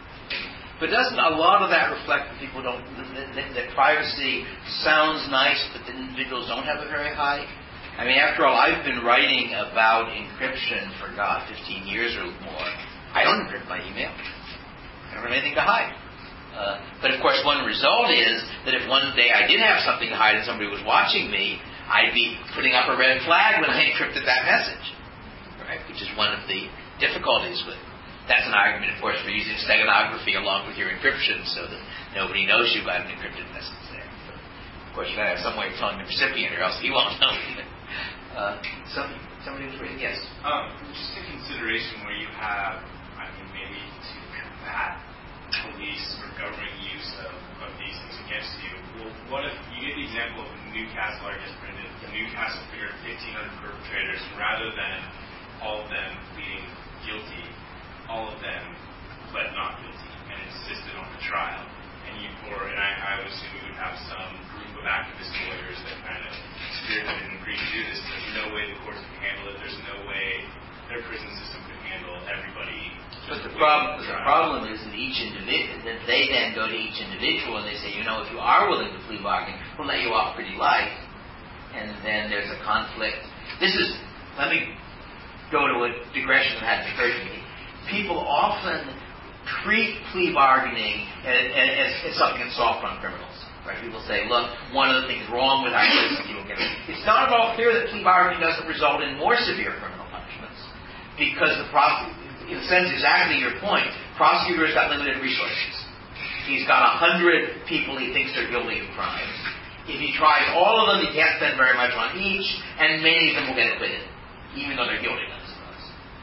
But doesn't a lot of that reflect that people don't, that, that, that privacy sounds nice, but the individuals don't have it very high? I mean, after all, I've been writing about encryption for, God, fifteen years or more. I don't encrypt my email. I don't have anything to hide. Uh, but of course, one result is that if one day I did have something to hide and somebody was watching me, I'd be putting up a red flag when I encrypted that message, right? Which is one of the difficulties with it. That's an argument, of course, for using steganography along with your encryption so that nobody knows you've got an encrypted message there. But of course, you've got to have some way of telling the recipient or else he won't know either. Uh, somebody, somebody was reading, yes? Um, just a consideration where you have, I mean, maybe to combat police or government use of, of these things against you. Well, what if you get the example of Newcastle, I just printed, Newcastle figured fifteen hundred perpetrators, rather than all of them pleading guilty, all of them pled not guilty and insisted on the trial. And you, or, and I, I would assume you would have some group of activist lawyers that kind of spearheaded and agreed to do this. There's no way the courts can handle it. There's no way their prison system could handle everybody. But the problem, the problem is that each individual, that they then go to each individual and they say, you know, if you are willing to plea bargain, we'll let you off pretty light. And then there's a conflict. This is, let me go to a digression that hadn't occurred to me. People often treat plea bargaining as, as, as something that's soft on criminals. Right? People say, look, one of the things wrong with our system, you'll get it. It's not at all clear that plea bargaining doesn't result in more severe criminal punishments, because the prosecutor, in a sense, exactly your point, prosecutor's got limited resources. He's got a hundred people he thinks are guilty of crimes. If he tries all of them, he can't spend very much on each, and many of them will get acquitted, even though they're guilty, I suppose.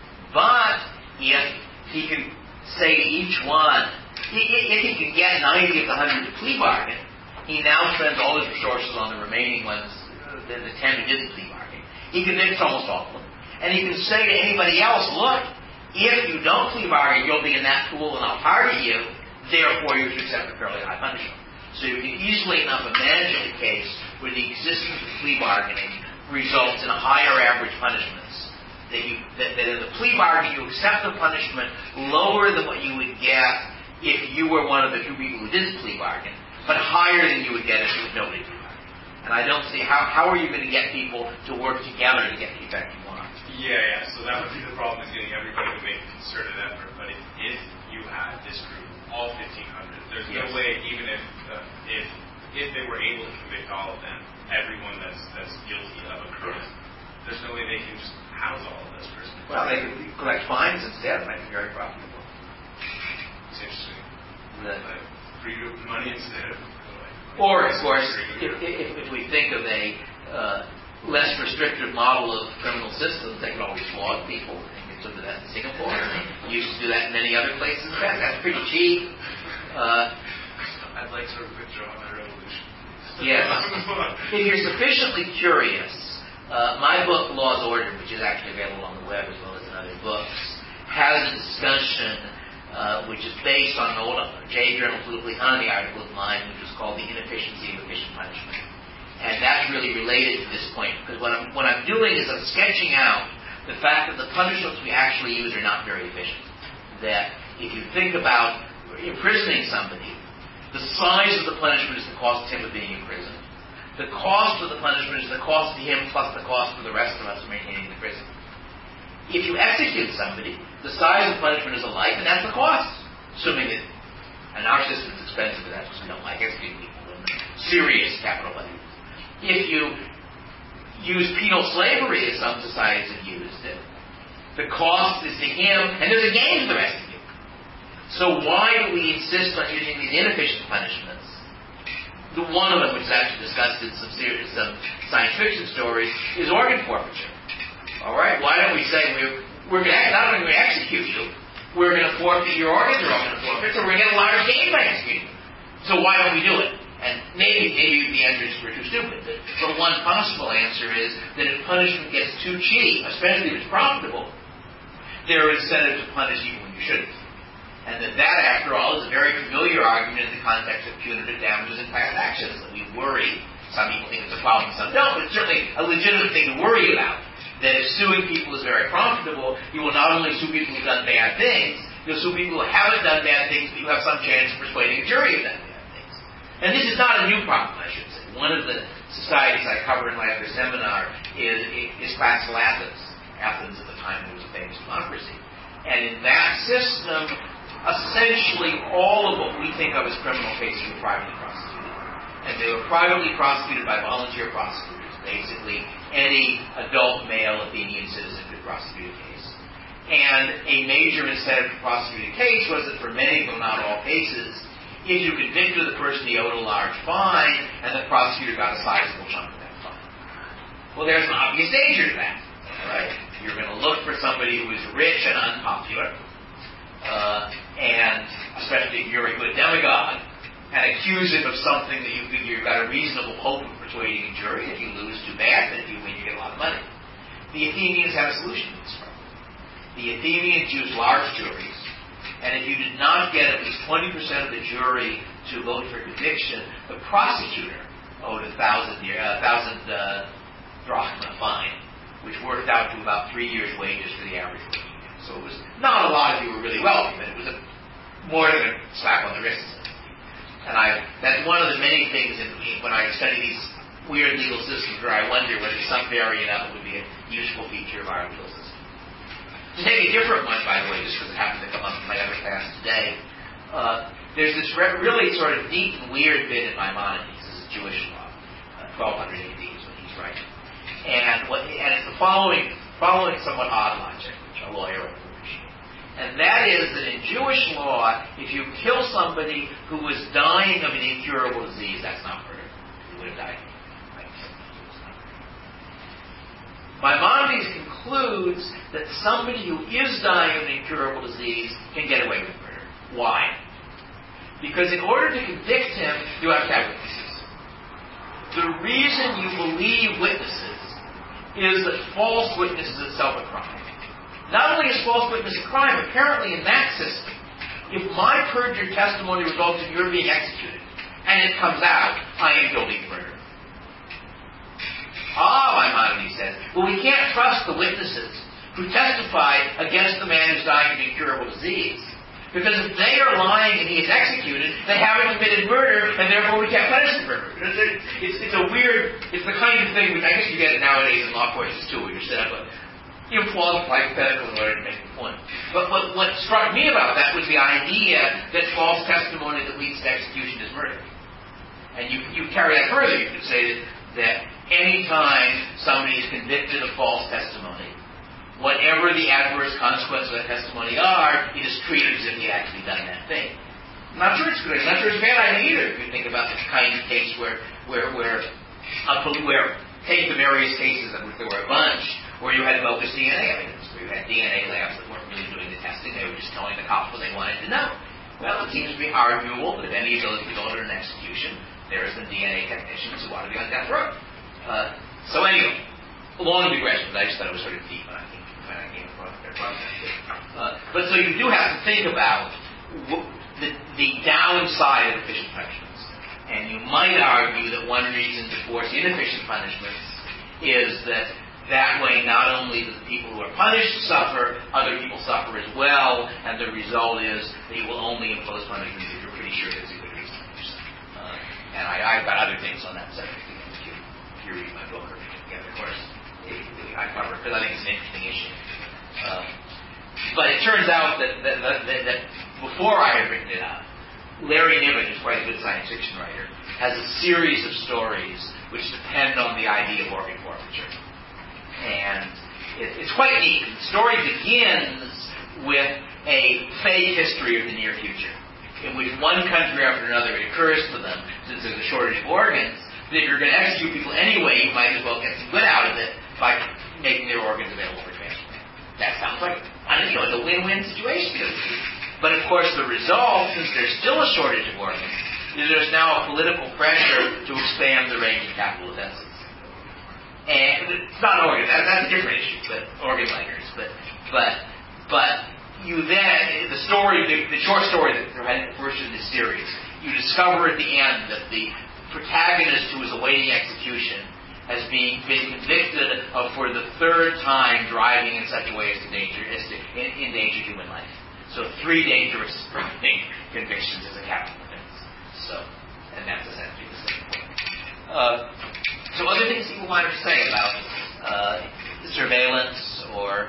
But if he can say to each one, if he can get ninety of the hundred to plea bargain, he now spends all his resources on the remaining ones, the, the ten who didn't plea bargain. He convicts almost all of them. And he can say to anybody else, look, if you don't plea bargain, you'll be in that pool and I'll pardon you, therefore you should accept a fairly high punishment. So you can easily enough imagine a case where the existence of plea bargaining results in a higher average punishments. That, you, that, that in the plea bargain you accept a punishment lower than what you would get if you were one of the two people who didn't plea bargain, but higher than you would get if there was nobody plea bargain. And I don't see how how are you going to get people to work together to get the effect you want. Yeah, yeah. So that would be the problem, is getting everybody to make a concerted effort. But if, if you had this group, all fifteen hundred, there's yes. no way, even if uh, if if they were able to convict all of them, everyone that's that's guilty of a crime, there's no way they can just house all of those prisoners. Well, they could collect fines instead. It might be very profitable. It's interesting. The, like free group money instead of. Or, of course, if, if, if we think of a uh, less restrictive model of criminal systems, they could always flog people. They could do that in Singapore. They used to do that in many other places. That, that's pretty cheap. Uh, I'd like to withdraw my revolution. Yes. If you're sufficiently curious, uh, my book, Law's Order, which is actually available on the web as well as in other books, has a discussion uh, which is based on an old J Journal Political Economy article of mine, which was called The Inefficiency of Efficient Punishment. And that's really related to this point, because what I'm, what I'm doing is I'm sketching out the fact that the punishments we actually use are not very efficient. That if you think about imprisoning somebody, the size of the punishment is the cost to him of being imprisoned. The cost of the punishment is the cost to him plus the cost for the rest of us maintaining the prison. If you execute somebody, the size of the punishment is alike, and that's the cost. Assuming that, and our system is expensive, but that's because we don't like executing people in serious capital punishment. If you use penal slavery, as some societies have used it, the cost is to him, and there's a gain to the rest of you. So why do we insist on using these inefficient punishments? The one of them, which is actually discussed in some, serious, some science fiction stories, is organ forfeiture. All right, why don't we say we're, we're going to not only going to execute you, we're going to forfeit your organs, are all going to forfeit, so we're going to get a large gain by executing you. So why don't we do it? And maybe maybe the answer is we're too stupid. But one possible answer is that if punishment gets too cheap, especially if it's profitable, there is incentive to punish even when you shouldn't. And that that, after all, is a very familiar argument in the context of punitive damages and class actions, that we worry. Some people think it's a problem, some don't, but it's certainly a legitimate thing to worry about. That if suing people is very profitable, you will not only sue people who've done bad things, you'll sue people who haven't done bad things, but you have some chance of persuading a jury of done bad things. And this is not a new problem, I should say. One of the societies I cover in my other seminar is, is classical Athens. Athens at the time was a famous democracy. And in that system, essentially all of what we think of as criminal cases were privately prosecuted. And they were privately prosecuted by volunteer prosecutors. Basically, any adult male Athenian citizen could prosecute a case. And a major incentive to prosecute a case was that for many, though not all cases, if you convicted the person, he owed a large fine, and the prosecutor got a sizable chunk of that fine. Well, there's an obvious danger to that. All right? You're going to look for somebody who is rich and unpopular, uh, and especially if you're a good demagogue, and accuse him of something that you figure you've got a reasonable hope of persuading a jury. If you lose, too bad, but if you win, you get a lot of money. The Athenians had a solution to this problem. The Athenians used large juries, and if you did not get at least twenty percent of the jury to vote for conviction, the prosecutor owed a thousand, a thousand uh, drachma fine, which worked out to about three years' wages for the average working man. So it was not a lot if you were really wealthy, but it was a, more than a slap on the wrist. And I, that's one of the many things in, when I study these weird legal systems where I wonder whether some variant of it would be a useful feature of our legal system. To take a different one, by the way, just because it happened to come up in my other class today, uh, there's this re- really sort of deep and weird bit in Maimonides. This is Jewish law, uh, twelve hundred A D is when he's writing. And, what, and it's the following, following somewhat odd logic, which a lawyer will appreciate. And that is that in Jewish law, if you kill somebody who was dying of an incurable disease, that's not murder. He would have died. Maimonides concludes that somebody who is dying of an incurable disease can get away with murder. Why? Because in order to convict him, you have to have witnesses. The reason you believe witnesses is that false witness is itself a crime. Not only is false witness a crime, apparently in that system, if my perjured testimony results in your being executed, and it comes out, I am guilty of murder. Ah, Maimonides says, well, we can't trust the witnesses who testify against the man who's dying of incurable disease. Because if they are lying and he is executed, they haven't committed murder, and therefore we can't punish them for murder. It's, it's a weird, it's the kind of thing which I guess you get it nowadays in law courses too, where you set up a implausible hypothetical in order to make a point. But what, what struck me about that was the idea that false testimony that leads to execution is murder. And you, you carry that further. You could say that, that any time somebody is convicted of false testimony, whatever the adverse consequences of that testimony are, it is treated as if he had actually done that thing. I'm not sure it's good. I'm not sure it's a bad idea either. If you think about the kind of case where, where, where, uh, where take the various cases of which there were a bunch, where you had bogus D N A evidence, where you had D N A labs that weren't really doing the testing, they were just telling the cops what they wanted to know. Well, it seems to be arguable that if any ability to go to an execution, there are some D N A technicians who ought to be on death row. Uh, so anyway, long digression, but I just thought it was sort of deep when I came, when I came across that. Uh, but so you do have to think about w- the, the downside of efficient punishments. And you might argue that one reason to force inefficient punishments is that that way, not only do the people who are punished suffer, other people suffer as well, and the result is that you will only impose punishment if you're pretty sure there's a good reason to do so. Uh, and I, I've got other things on that subject again, if you, if you read my book or get the course I cover, because I think it's an interesting issue. Uh, but it turns out that, that, that, that, that before I had written it up, Larry Niven, who's quite a good science fiction writer, has a series of stories which depend on the idea of organ forfeiture. And it, it's quite neat. The story begins with a fake history of the near future, in which one country after another, it occurs to them, since there's a shortage of organs, that if you're going to execute people anyway, you might as well get some good out of it by making their organs available for transplant. That sounds like, I don't know, it's a win-win situation. But of course, the result, since there's still a shortage of organs, is there's now a political pressure to expand the range of capital defenses. And it's not organ, that, that's a different issue, but organ liners. But, but, but you then, the story, the, the short story that had first in this series, you discover at the end that the protagonist who is awaiting execution has been, been convicted of, for the third time, driving in such a way as to danger, as to in, endanger human life. So three dangerous driving convictions as a capital offense. So, and that's essentially the same point. Uh, so other things people wanted to say about uh, surveillance or...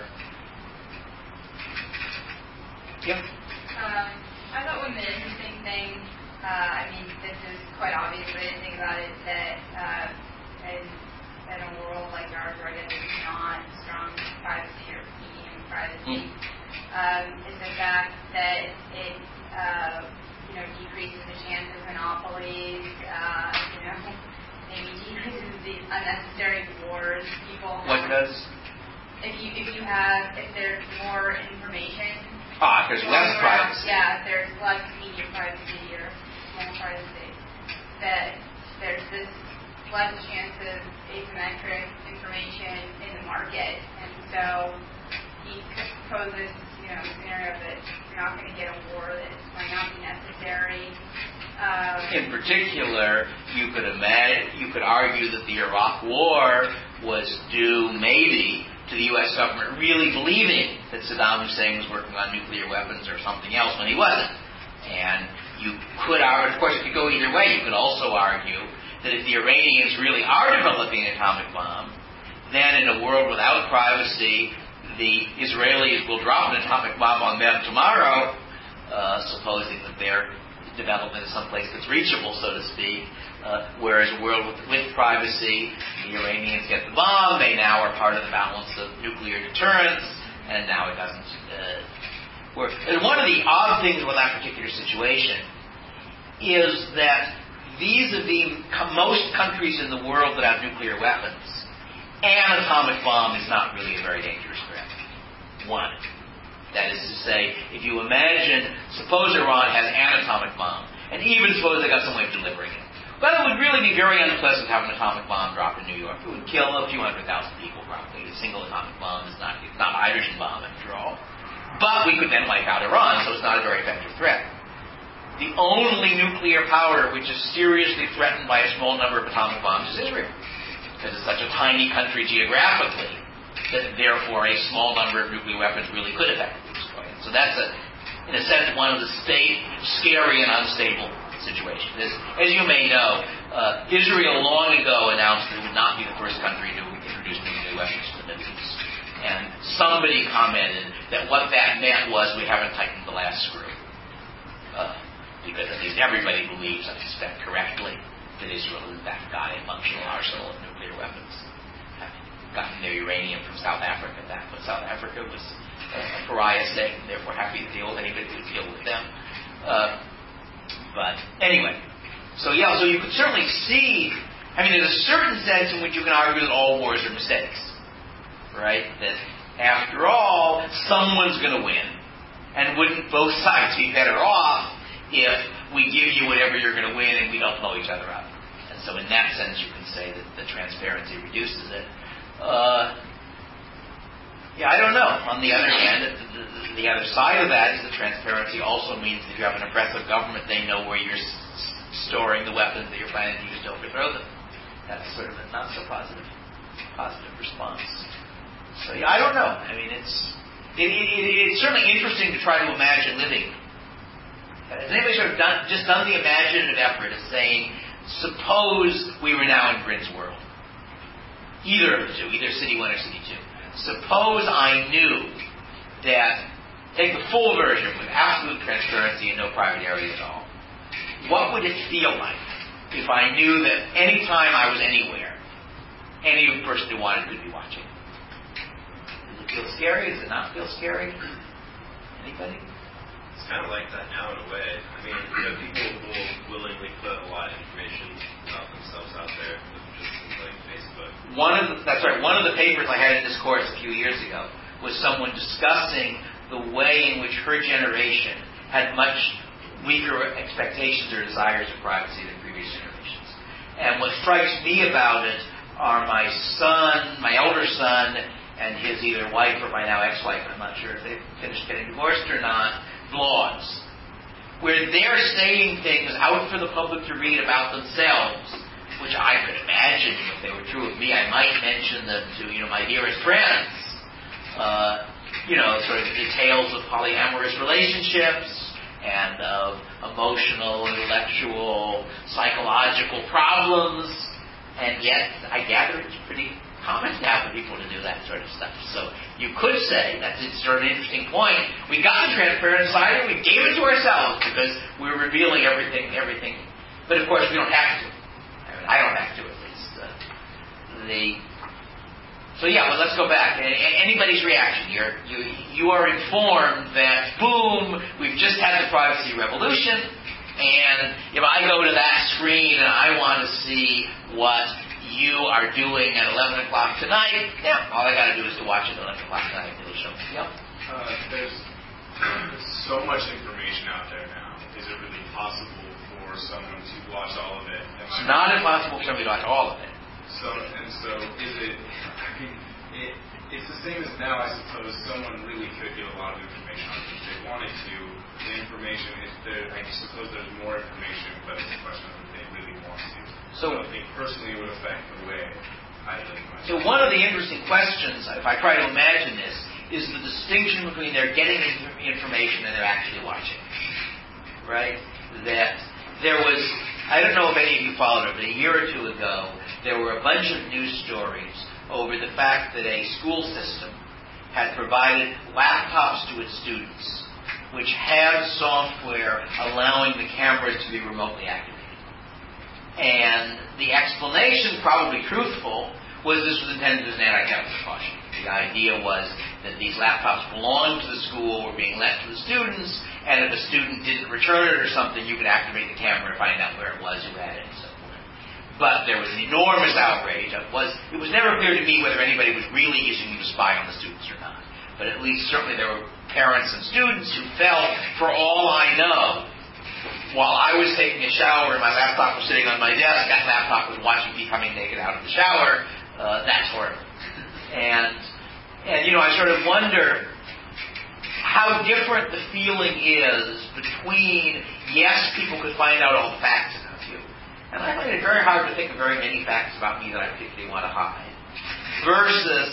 Yeah? Um, I thought one of the interesting things, uh, I mean, this is quite obvious, but I didn't think about it, that uh, in, in a world like ours where there's not strong privacy or medium privacy, um, is the fact that it, uh, you know, decreases the chance of monopolies, uh, you know, maybe decreases the unnecessary wars people have. What does? If you, if you have, if there's more information, Ah, there's less privacy. Yeah, there's less medium privacy or small privacy. That there's this less chance of asymmetric information in the market, and so he poses, you know, a scenario that you're not going to get a war that is might not be necessary. Um, in particular, you could imagine, you could argue that the Iraq War was due maybe to the U S government really believing that Saddam Hussein was working on nuclear weapons or something else when he wasn't. And you could argue, of course, it could go either way. You could also argue that if the Iranians really are developing an atomic bomb, then in a world without privacy, the Israelis will drop an atomic bomb on them tomorrow, uh, supposing that their development is someplace that's reachable, so to speak. Uh, whereas a world with, with privacy, the Iranians get the bomb, they now are part of the balance of nuclear deterrence, and now it doesn't uh, work. And one of the odd things with that particular situation is that vis-a-vis most countries in the world that have nuclear weapons, an atomic bomb is not really a very dangerous threat. One. That is to say, if you imagine, suppose Iran has an atomic bomb, and even suppose they got some way of delivering it. Well, it would really be very unpleasant to have an atomic bomb drop in New York. It would kill a few hundred thousand people probably. A single atomic bomb is not, it's not a hydrogen bomb after all. But we could then wipe out Iran, so it's not a very effective threat. The only nuclear power which is seriously threatened by a small number of atomic bombs is Israel. Because it's such a tiny country geographically that therefore a small number of nuclear weapons really could effectively destroy it. So that's, a, in a sense, one of the state, scary and unstable situations. As, as you may know, uh, Israel long ago announced that it would not be the first country to introduce nuclear weapons to the Middle East. And somebody commented that what that meant was we haven't tightened the last screw. Uh, because at least everybody believes, I suspect correctly, that Israel in fact got a functional arsenal of nuclear weapons. Having gotten their uranium from South Africa, that but South Africa was a pariah state and therefore happy to deal with anybody who would deal with them. Uh, but anyway, so yeah, so you could certainly see, I mean, there's a certain sense in which you can argue that all wars are mistakes, right? That after all, someone's going to win. And wouldn't both sides be better off if we give you whatever you're going to win and we don't blow each other up? And so in that sense, you can say that the transparency reduces it. Uh, yeah, I don't know. On the other hand, the, the, the other side of that is that transparency also means that if you have an oppressive government, they know where you're s- storing the weapons that you're planning to use to overthrow them. That's sort of a not so positive, positive response. So yeah, I don't know. I mean, it's it, it, it, it's certainly interesting to try to imagine living. Has anybody sort of done, just done the imaginative effort of saying, suppose we were now in Bryn's world? Either of the two, either City One or City Two. Suppose I knew that, take the full version with absolute transparency and no private areas at all. What would it feel like if I knew that any time I was anywhere, any person who wanted could be watching? Does it feel scary? Does it not feel scary? Anybody? It's kind of like that now in a way. I mean, you know, people will willingly put a lot of information about themselves out there with just things like Facebook. One of the, that's right. One of the papers I had in this course a few years ago was someone discussing the way in which her generation had much weaker expectations or desires of privacy than previous generations. And what strikes me about it are my son, my older son, and his either wife or by now ex-wife, I'm not sure if they've finished getting divorced or not, blogs, where they're saying things out for the public to read about themselves, which I could imagine, if they were true of me, I might mention them to, you know, my dearest friends. Uh, you know, sort of details of polyamorous relationships and of emotional, intellectual, psychological problems, and yet I gather it's pretty common now for people to do that sort of stuff. So you could say, that's a sort of an interesting point, we got the transparent side and we gave it to ourselves because we're revealing everything, everything. But of course we don't have to. I mean, I don't have to at least. Uh, the So yeah, well, let's go back. Anybody's reaction. You're, you you are informed that, boom, we've just had the privacy revolution, and if I go to that screen and I want to see what you are doing at eleven o'clock tonight, yeah, all I got to do is to watch it at eleven o'clock tonight. It'll show me. Yep. Uh, there's, there's so much information out there now. Is it really possible for someone to watch all of it? It's not impossible for somebody to watch all of it. So, and so is it, I mean, it, it's the same as now, I suppose. Someone really could get a lot of information on it if they wanted to. The information, if there, I suppose there's more information, but it's a question of if they really want to. So, so I think personally it would affect the way I live my life. So one of the interesting questions, if I try to imagine this, is the distinction between they're getting information and they're actually watching. Right? That there was, I don't know if any of you followed it, but a year or two ago, there were a bunch of news stories over the fact that a school system had provided laptops to its students which have software allowing the cameras to be remotely activated. And the explanation, probably truthful, was this was intended as an anti-theft precaution. The idea was that these laptops belonged to the school, were being lent to the students, and if a student didn't return it or something, you could activate the camera and find out where it was, who had it, and so forth. But there was an enormous outrage. It was, it was never clear to me whether anybody was really using them to spy on the students or not. But at least certainly there were parents and students who felt, for all I know, while I was taking a shower and my laptop was sitting on my desk, that laptop was watching me coming naked out of the shower. Uh, that's horrible. And, and, you know, I sort of wonder how different the feeling is between, yes, people could find out all the facts about you, and I find it very hard to think of very many facts about me that I particularly want to hide, versus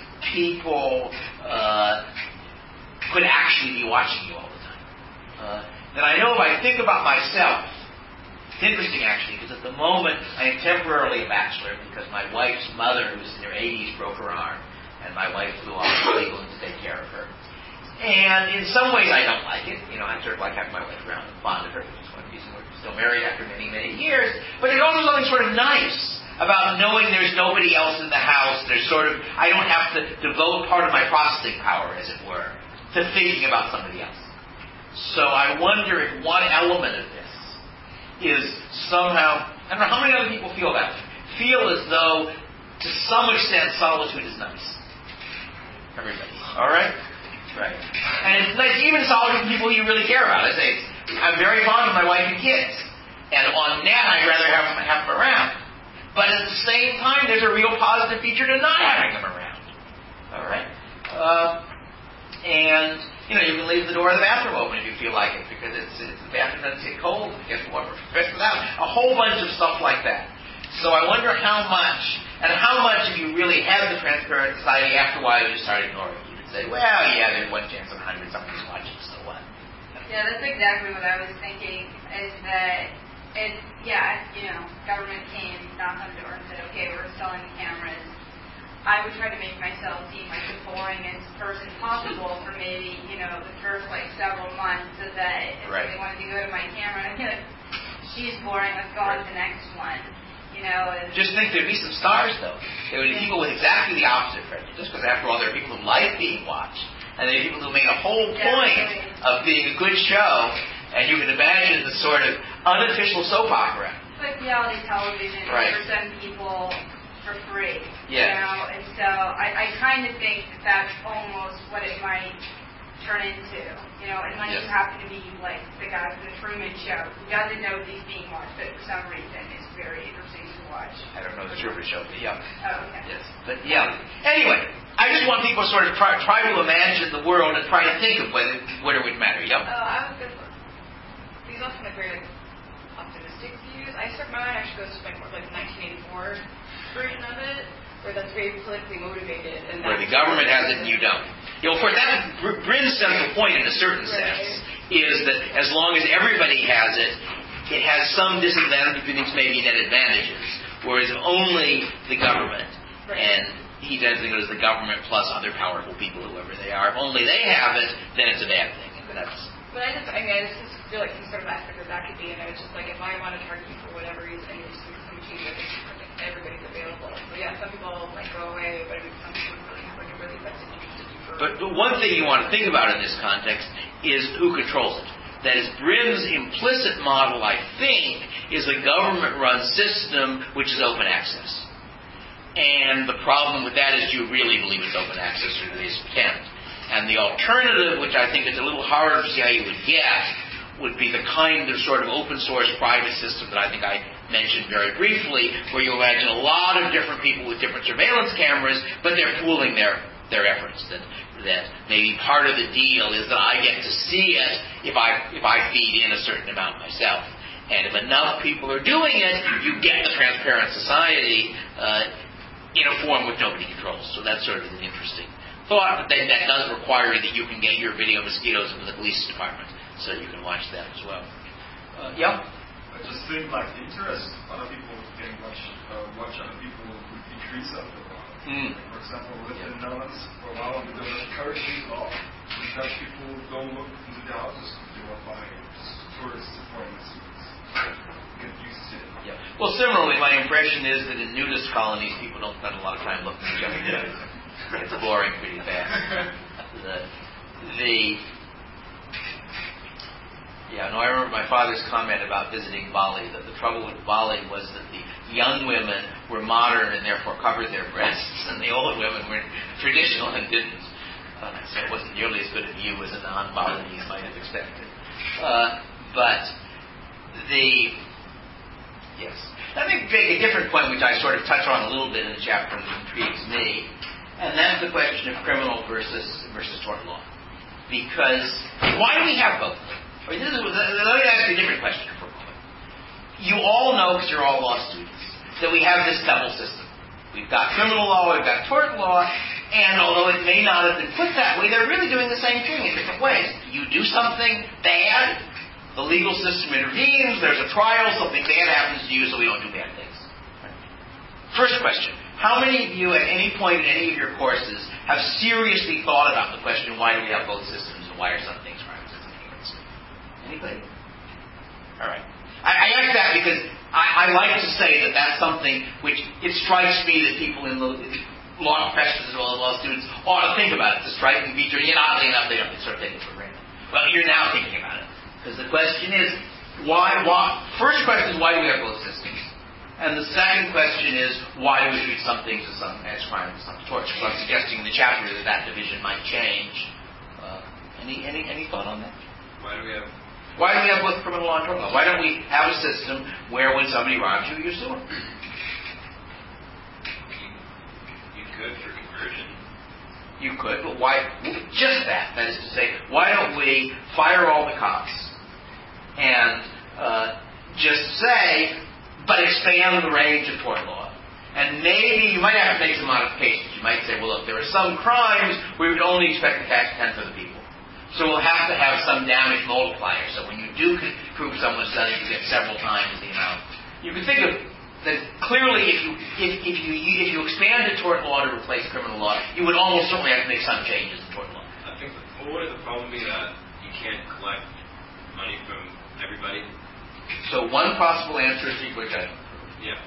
people uh, could actually be watching you all the time. Uh, that I know if I think about myself, it's interesting actually, because at the moment I am temporarily a bachelor because my wife's mother, who's in her eighties, broke her arm, and my wife flew off to Cleveland to take care of her. And in some ways I don't like it. You know, I sort of like having my wife around and fond of her, which is one reason we're still married after many, many years. But there's also something sort of nice about knowing there's nobody else in the house. There's sort of, I don't have to devote part of my processing power, as it were, to thinking about somebody else. So I wonder if one element of this is somehow, I don't know how many other people feel that way, feel as though, to some extent, solitude is nice. Everybody. All right? Right. And it's nice, even solitude with people you really care about. I say, I'm very fond of my wife and kids. And on net, I'd rather have them, have them around. But at the same time, there's a real positive feature to not having them around. All right? Uh, and, you know, you can leave the door of the bathroom open if you feel like it, because it's, it's the bathroom doesn't get cold, it gets warmer, especially without. A whole bunch of stuff like that. So I wonder how much, and how much if you really had the transparent society, after a while you just start ignoring it. You would say, well, yeah, there's one chance in a hundred somebody's watching, so what? Yeah, that's exactly what I was thinking, is that it, yeah, you know, government came, knocked on the door and said, okay, we're installing the cameras. I would try to make myself seem like the boringest person possible for maybe, you know, the first, like, several months, so that if right. they wanted to go to my camera, I'd be like, she's boring, let's go on to the next one. You know, and just think there'd be some stars, though. There would be people with exactly the opposite prejudice, because after all, there are people who like being watched, and there are people who make a whole point Definitely. of being a good show, and you can imagine the sort of unofficial soap opera. It's like reality television right. for some people for free. Yeah. You know, and so I, I kind of think that's almost what it might turn into? You know, unless Yes. you happen to be like the guy from the Truman Show who doesn't know he's being watched, but for some reason it's very interesting to watch. I don't know the Truman Show, but yeah. Oh, okay. Yes. But yeah. Anyway, I just want people to sort of try, try to imagine the world and try to think of whether what it would matter. Yeah. Oh, I was good for these often have very like, optimistic views. I start my mind actually goes to like more like the nineteen eighty-four version of it, where that's very politically motivated, and Where the government has it and you don't. You know, of course, that Br- Brin's central point in a certain Right. sense is that as long as everybody has it, it has some disadvantages, maybe net advantages. Whereas only the government, Right. and he tends to think of it as the government plus other powerful people, whoever they are, if only they have it, then it's a bad thing. And that's But I just, I mean, I just feel like some sort of aspect of that could be, and it's just like if I want to target you for whatever reason, you just make some changes, like everybody's available. So yeah, some people like go away, but I mean, some people really have like a really vested interest in you for. But, but one thing you want to think about in this context is who controls it. That is, Brin's implicit model, I think, is a government-run system which is open access. And the problem with that is, do you really believe it's open access, or do they pretend? And the alternative, which I think is a little harder to see how you would get, would be the kind of sort of open source private system that I think I mentioned very briefly, where you imagine a lot of different people with different surveillance cameras, but they're pooling their, their efforts. That that maybe part of the deal is that I get to see it if I if I feed in a certain amount myself. And if enough people are doing it, you get the transparent society uh, in a form which nobody controls. So that's sort of an interesting thought, but then that does require that you can get your video mosquitoes from the police department, so you can watch that as well. Uh, yeah? I just think like the interest other people can watch uh, watch other people would decrease after a while. Mm. Like, for example, with the Netherlands, for a while we don't encourage this law. In fact, people don't look into their houses if they want to buy just tourist appointments. Get used to it. Yeah. Well, similarly, my impression is that in nudist colonies, people don't spend a lot of time looking at each other. It's boring pretty fast. The, the yeah, no, I remember my father's comment about visiting Bali, that the trouble with Bali was that the young women were modern and therefore covered their breasts, and the old women were traditional and didn't. Uh, so it wasn't nearly as good a view as a non-Balinese might have expected. Uh, but the yes, let me make a different point, which I sort of touch on a little bit in the chapter that intrigues me, and that's the question of criminal versus versus tort law. Because why do we have both? I mean, this is, let me ask you a different question for a moment. You all know, because you're all law students, that we have this double system. We've got criminal law, we've got tort law, and although it may not have been put that way, they're really doing the same thing in different ways. You do something bad, the legal system intervenes, there's a trial, something bad happens to you, so we don't do bad things. First question. How many of you at any point in any of your courses have seriously thought about the question, why do we have both systems, and why are some things right and some things not? Anybody? All right. I, I ask that because I, I like to say that that's something which it strikes me that people in the law professions as well as law students ought to think about. It's a striking feature, and yet oddly enough, they don't sort of take it for granted. Well, you're now thinking about it. Because the question is, why, why? First question is, why do we have both systems? And the second question is, why do we treat some things as, some, as crime and some torture? So I'm suggesting in the chapter that that division might change. Uh, any, any, any thought on that? Why do we have... Why do we have both criminal law and tort law? Why don't we have a system where when somebody robs you, you sue them? You could for conversion. You could, but why? Just that. That is to say, why don't we fire all the cops and uh, just say, but expand the range of tort law? And maybe you might have to make some modifications. You might say, well, look, there are some crimes where we would only expect to catch ten for the people. So we'll have to have some damage multiplier. So when you do prove someone's done it, you get several times the amount. You can think of that clearly if you if, if you if you expanded tort law to replace criminal law, you would almost certainly have to make some changes in tort law. I think, well, would the problem be that you can't collect money from everybody? So one possible answer is equal judgment. Yeah.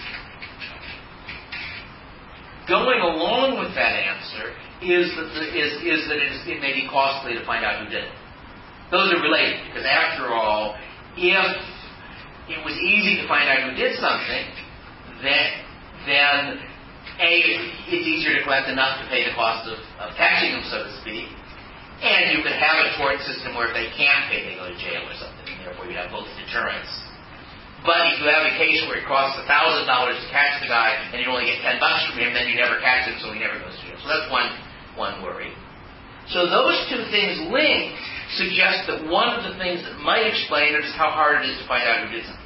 Going along with that answer is that the, is is that it, is, it may be costly to find out who did it. Those are related because after all, if it was easy to find out who did something, then then a it's easier to collect enough to pay the cost of, of catching them, so to speak, And you could have a tort system where if they can't pay, they go to jail or something, and therefore you have both deterrence. But if you have a case where it costs one thousand dollars to catch the guy, and you only get ten bucks from him, then you never catch him, so he never goes to jail. So that's one, one worry. So those two things linked suggest that one of the things that might explain it is how hard it is to find out who did something.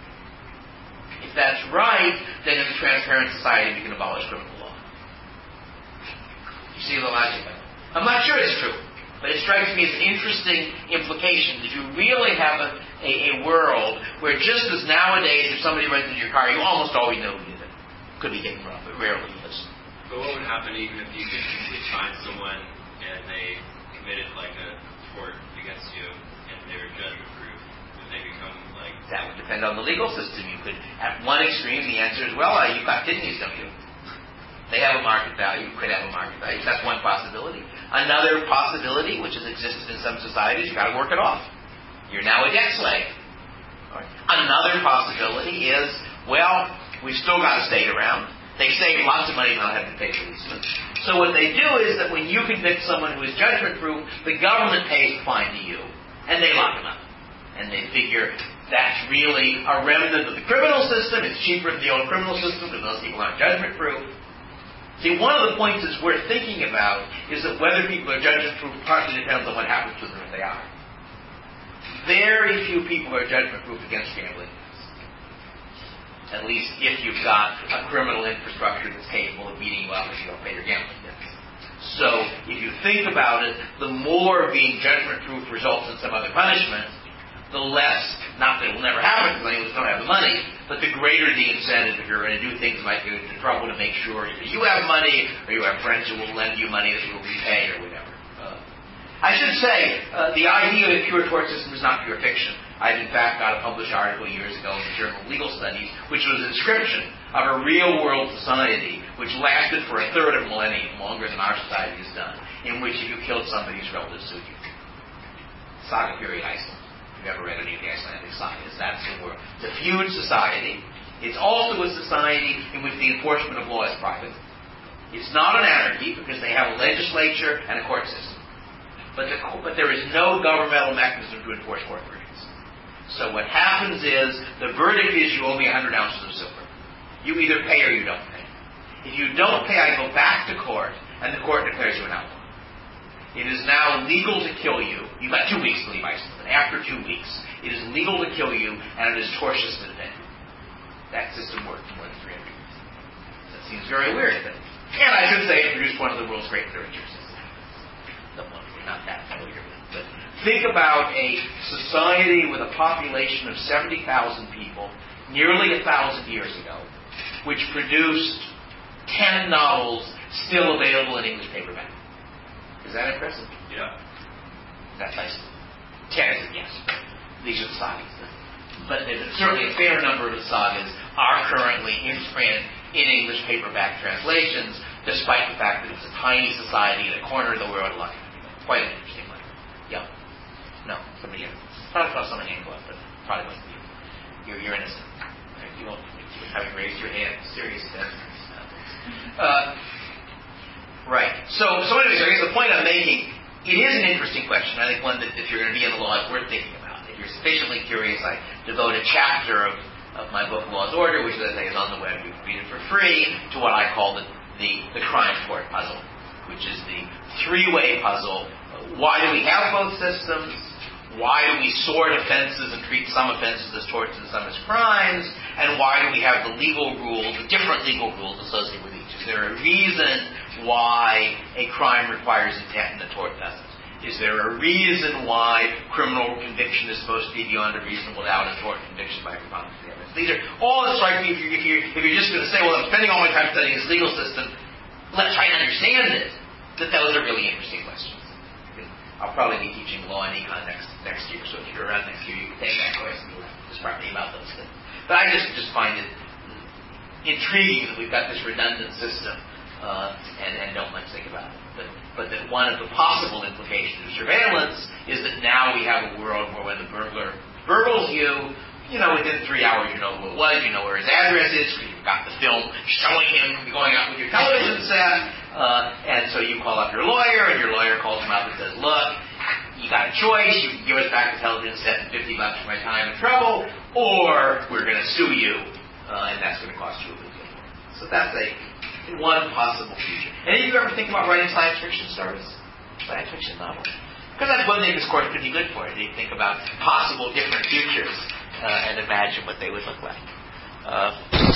If that's right, then in a transparent society we can abolish criminal law. You see the logic of it? I'm not sure it's true, but it strikes me as an interesting implication that you really have a, a, a world where just as nowadays if somebody runs into your car, you almost always know who did it. Could be getting robbed, but rarely is. But what would happen even if you could easily find someone and they committed like a tort against you and they were judgment proof? Would they become like... That would depend on the legal system. You could, at one extreme, the answer is, well, uh, you got kidneys, don't you? They have a market value. You could have a market value. That's one possibility. Another possibility, which has existed in some societies, you got to work it off. You're now a debt slave. Right. Another possibility is, well, we've still got a state around. They save lots of money not having to pay policemen. So what they do is that when you convict someone who is judgment-proof, the government pays the fine to you, and they lock them up. And they figure that's really a remnant of the criminal system. It's cheaper than the old criminal system because those people aren't judgment-proof. See, one of the points that's worth thinking about is that whether people are judgment-proof partly depends on what happens to them if they are. Very few people are judgment-proof against gambling. At least if you've got a criminal infrastructure that's capable of beating you up if you don't pay your gambling debts. So, if you think about it, the more being judgment-proof results in some other punishment, the less, not that it will never happen because they don't have the money, but the greater the incentive if you're going to do things like get into trouble to make sure either you have money or you have friends who will lend you money that you will repay or whatever. Uh, I should say, uh, the idea of a pure tort system is not pure fiction. I've in fact got a published article years ago in the Journal of Legal Studies, which was a description of a real-world society which lasted for a third of a millennium, longer than our society has done, in which if you killed somebody's relatives sued you. Saga period Iceland. If you've ever read any of the Icelandic sagas, that's the world. It's a feud society. It's also a society in which the enforcement of law is private. It's not an anarchy because they have a legislature and a court system. But, the, but there is no governmental mechanism to enforce court verdicts. So what happens is, the verdict is you owe me one hundred ounces of silver. You either pay or you don't pay. If you don't pay, I go back to court, and the court declares you an outlaw. It is now legal to kill you. You've got two weeks to leave Iceland. And after two weeks, it is legal to kill you, and it is tortious to defend you. That system worked for more than three hundred years. That seems very weird, but, and I should say it produced one of the world's great literature systems. You're not that familiar with it. But think about a society with a population of seventy thousand people, nearly a thousand years ago, which produced ten novels still available in English paperback. Is that impressive? Yeah. That's nice. Ten is a guess. These are the sagas. But certainly a fair number of the sagas are currently in print in English paperback translations, despite the fact that it's a tiny society in a corner of the world. Like, quite an interesting one. Yeah. No, somebody else. Probably saw someone hand go up, but probably wasn't you. You're, you're innocent. Right? You won't, having raised your hand, serious offense. Uh, right. So, so anyways, I guess the point I'm making, it is an interesting question. I think one that if you're going to be in the law, it's worth thinking about. If you're sufficiently curious, I devote a chapter of, of my book, Law's Order, which as I say is on the web. You can read it for free, to what I call the, the, the crime tort puzzle, which is the three-way puzzle. Why do we have both systems? Why do we sort offenses and treat some offenses as torts and some as crimes? And why do we have the legal rules, the different legal rules associated with each? Is there a reason why a crime requires intent and a tort doesn't? Is there a reason why criminal conviction is supposed to be beyond a reasonable doubt and tort conviction by preponderance of the evidence? These are all that strike me if you're, if, you're, if you're just going to say, well, I'm spending all my time studying this legal system, let's try and understand it. That those are really interesting questions. I'll probably be teaching law and econ next next year, so if you're around next year, you can take that course and you'll just probably about those things. But I just just find it intriguing that we've got this redundant system uh, and, and don't much think about it. But, but that one of the possible implications of surveillance is that now we have a world where when the burglar burgles you, you know, within three hours you know who it was, you know where his address is, because you've got the film showing him going out with your television set. Uh, and so you call up your lawyer, and your lawyer calls him up and says, look, you got a choice. You can give us back the television set and fifty bucks for my time and trouble, or we're going to sue you, uh, and that's going to cost you a good deal. So that's a one possible future. Any of you ever think about writing science fiction stories? Science fiction novels? Because that's one thing this course could be good for. You think about possible different futures uh, and imagine what they would look like. Uh,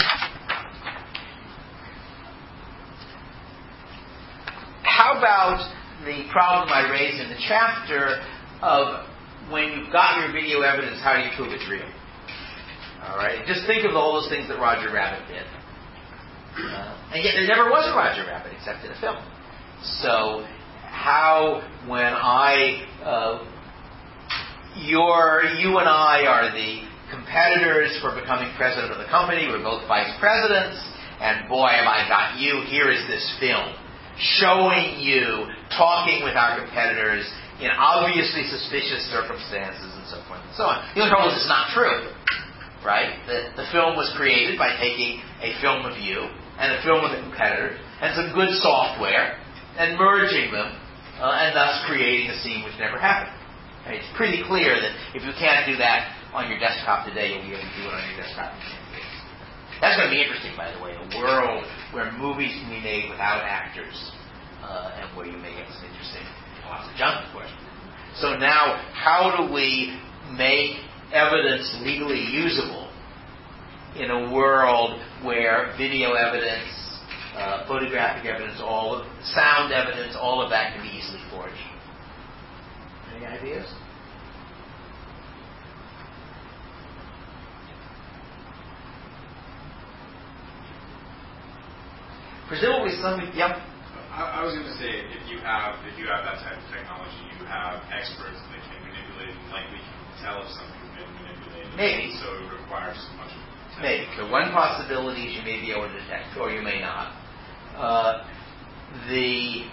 how about the problem I raised in the chapter of when you've got your video evidence, how do you prove it's real? All right, just think of all those things that Roger Rabbit did, uh, and yet there never was a Roger Rabbit except in a film. So, how when I, uh, your, you and I are the competitors for becoming president of the company. We're both vice presidents, and boy, have I got you. Here is this film showing you talking with our competitors in obviously suspicious circumstances and so forth and so on. The only trouble is it's not true, right? The, the film was created by taking a film of you and a film of the competitor and some good software and merging them uh, and thus creating a scene which never happened. Right? It's pretty clear that if you can't do that on your desktop today, you'll be able to do it on your desktop. That's going to be interesting, by the way, a world where movies can be made without actors uh, and where you may get some interesting lots of junk, of course. So now, how do we make evidence legally usable in a world where video evidence, uh, photographic evidence, all of sound evidence, all of that can be easily forged? Any ideas? Presumably some, yep. I, I was going to say, if you have if you have that type of technology, you have experts that can manipulate and likely can tell if something's been manipulated. Maybe. So it requires much. Maybe. So one possibility is you may be able to detect, or you may not. Uh, the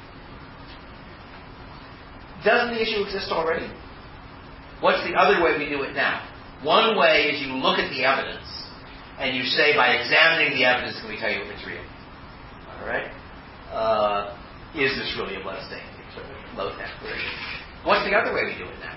doesn't the issue exist already? What's the other way we do it now? One way is you look at the evidence and you say, by examining the evidence, can we tell you if it's real? All right? Uh, is this really a blood stain? Sort of low tech. What's the other way we do it now?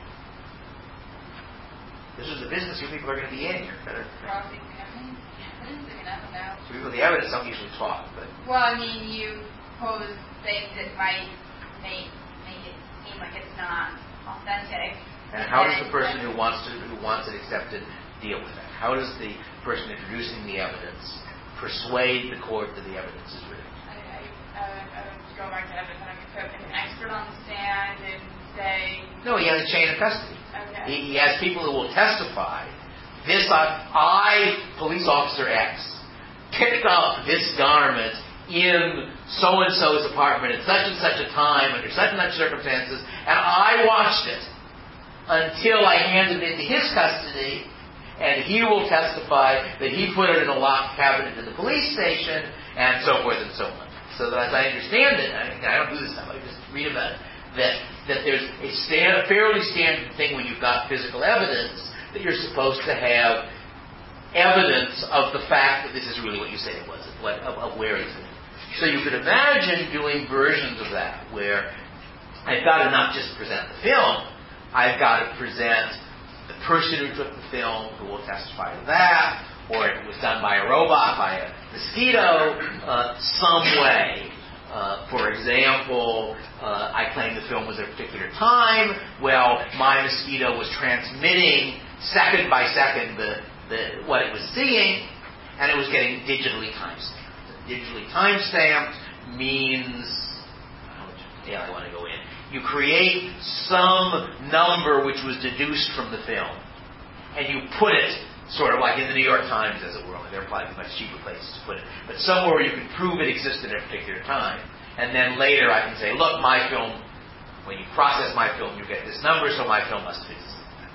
This is the business you people are going to be in. You're better. Cross-examining evidence? I mean, I don't know. So people, the evidence don't usually talk, but. Well, I mean, you pose things that might make make it seem like it's not authentic. And how does the person who wants to who wants it accepted deal with that? How does the person introducing the evidence persuade the court that the evidence is real? I, I, I, would, I would go back to evidence and I could put an expert on the stand and say... No, he has a chain of custody. Okay. He, he has people who will testify. This, uh, I, police officer X, picked up this garment in so-and-so's apartment at such and such a time under such and such circumstances, and I watched it until I handed it into his custody, and he will testify that he put it in a locked cabinet in the police station, and so forth and so on. So that as I understand it, I, I don't do this stuff, I just read about it, that, that there's a, stand, a fairly standard thing when you've got physical evidence that you're supposed to have evidence of the fact that this is really what you say it was, what, of, of where it's in. So you could imagine doing versions of that where I've got to not just present the film, I've got to present the person who took the film who will testify to that, or it was done by a robot, by a mosquito, uh, some way. Uh, for example, uh, I claim the film was at a particular time. Well, my mosquito was transmitting second by second the, the what it was seeing, and it was getting digitally timestamped. Digitally timestamped means, how much detail I want to go in. You create some number which was deduced from the film, and you put it sort of like in the New York Times, as it were. There are probably much cheaper places to put it, but somewhere where you can prove it existed at a particular time. And then later I can say, look, my film, when you process my film, you get this number, so my film must be.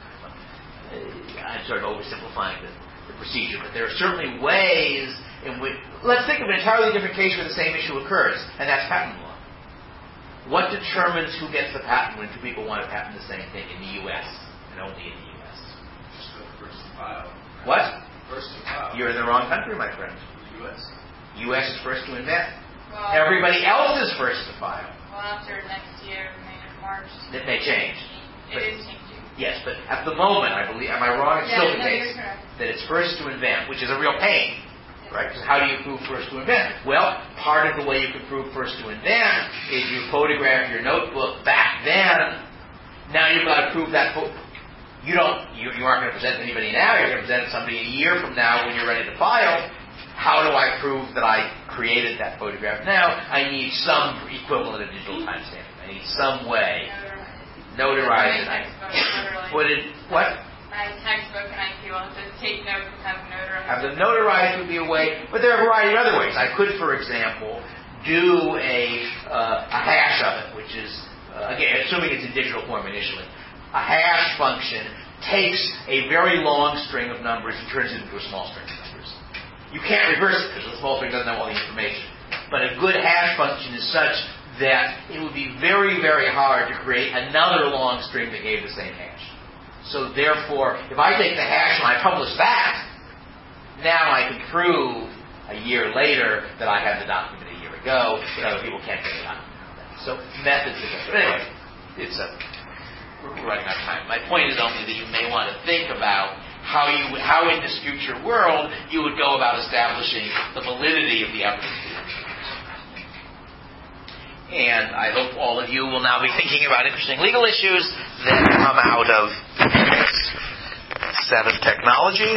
I'm sort of oversimplifying the, the procedure, but there are certainly ways in which, let's think of an entirely different case where the same issue occurs, and that's patent law. What determines who gets the patent when two people want to patent the same thing in the U S and only in the U S? Just the first to file. What? First to file. You're in the wrong country, my friend. U S U S is first to invent. Well, Everybody else is first to file. well, after next year, May or March. It may change. It But- is changing. Yes, but at the moment, I believe, am I wrong? It's Yeah, still the no, case you're correct. that it's first to invent, which is a real pain, right? 'Cause how do you prove first to invent? Well, part of the way you can prove first to invent is you photograph your notebook back then. Now you've got to prove that. Pho- you don't. You, you aren't going to present to anybody now. You're going to present to somebody a year from now when you're ready to file. How do I prove that I created that photograph now? I need some equivalent of digital timestamping. I need some way. Notarize it. My textbook, literally. What did what? My textbook, and I feel to take notes and have notarized. Have them notarized would be a way, but there are a variety of other ways. I could, for example, do a uh, a hash of it, which is uh, again, assuming it's in digital form initially. A hash function takes a very long string of numbers and turns it into a small string of numbers. You can't reverse it because the small string doesn't have all the information. But a good hash function is such that it would be very, very hard to create another long string that gave the same hash. So therefore, if I take the hash and I publish that, now I can prove a year later that I had the document a year ago, but other people can't get the document. So methods of it. But anyway, it's a, we're running out of time. My point is only that you may want to think about how you, how in this future world you would go about establishing the validity of the evidence. And I hope all of you will now be thinking about interesting legal issues that come out of this set of technologies.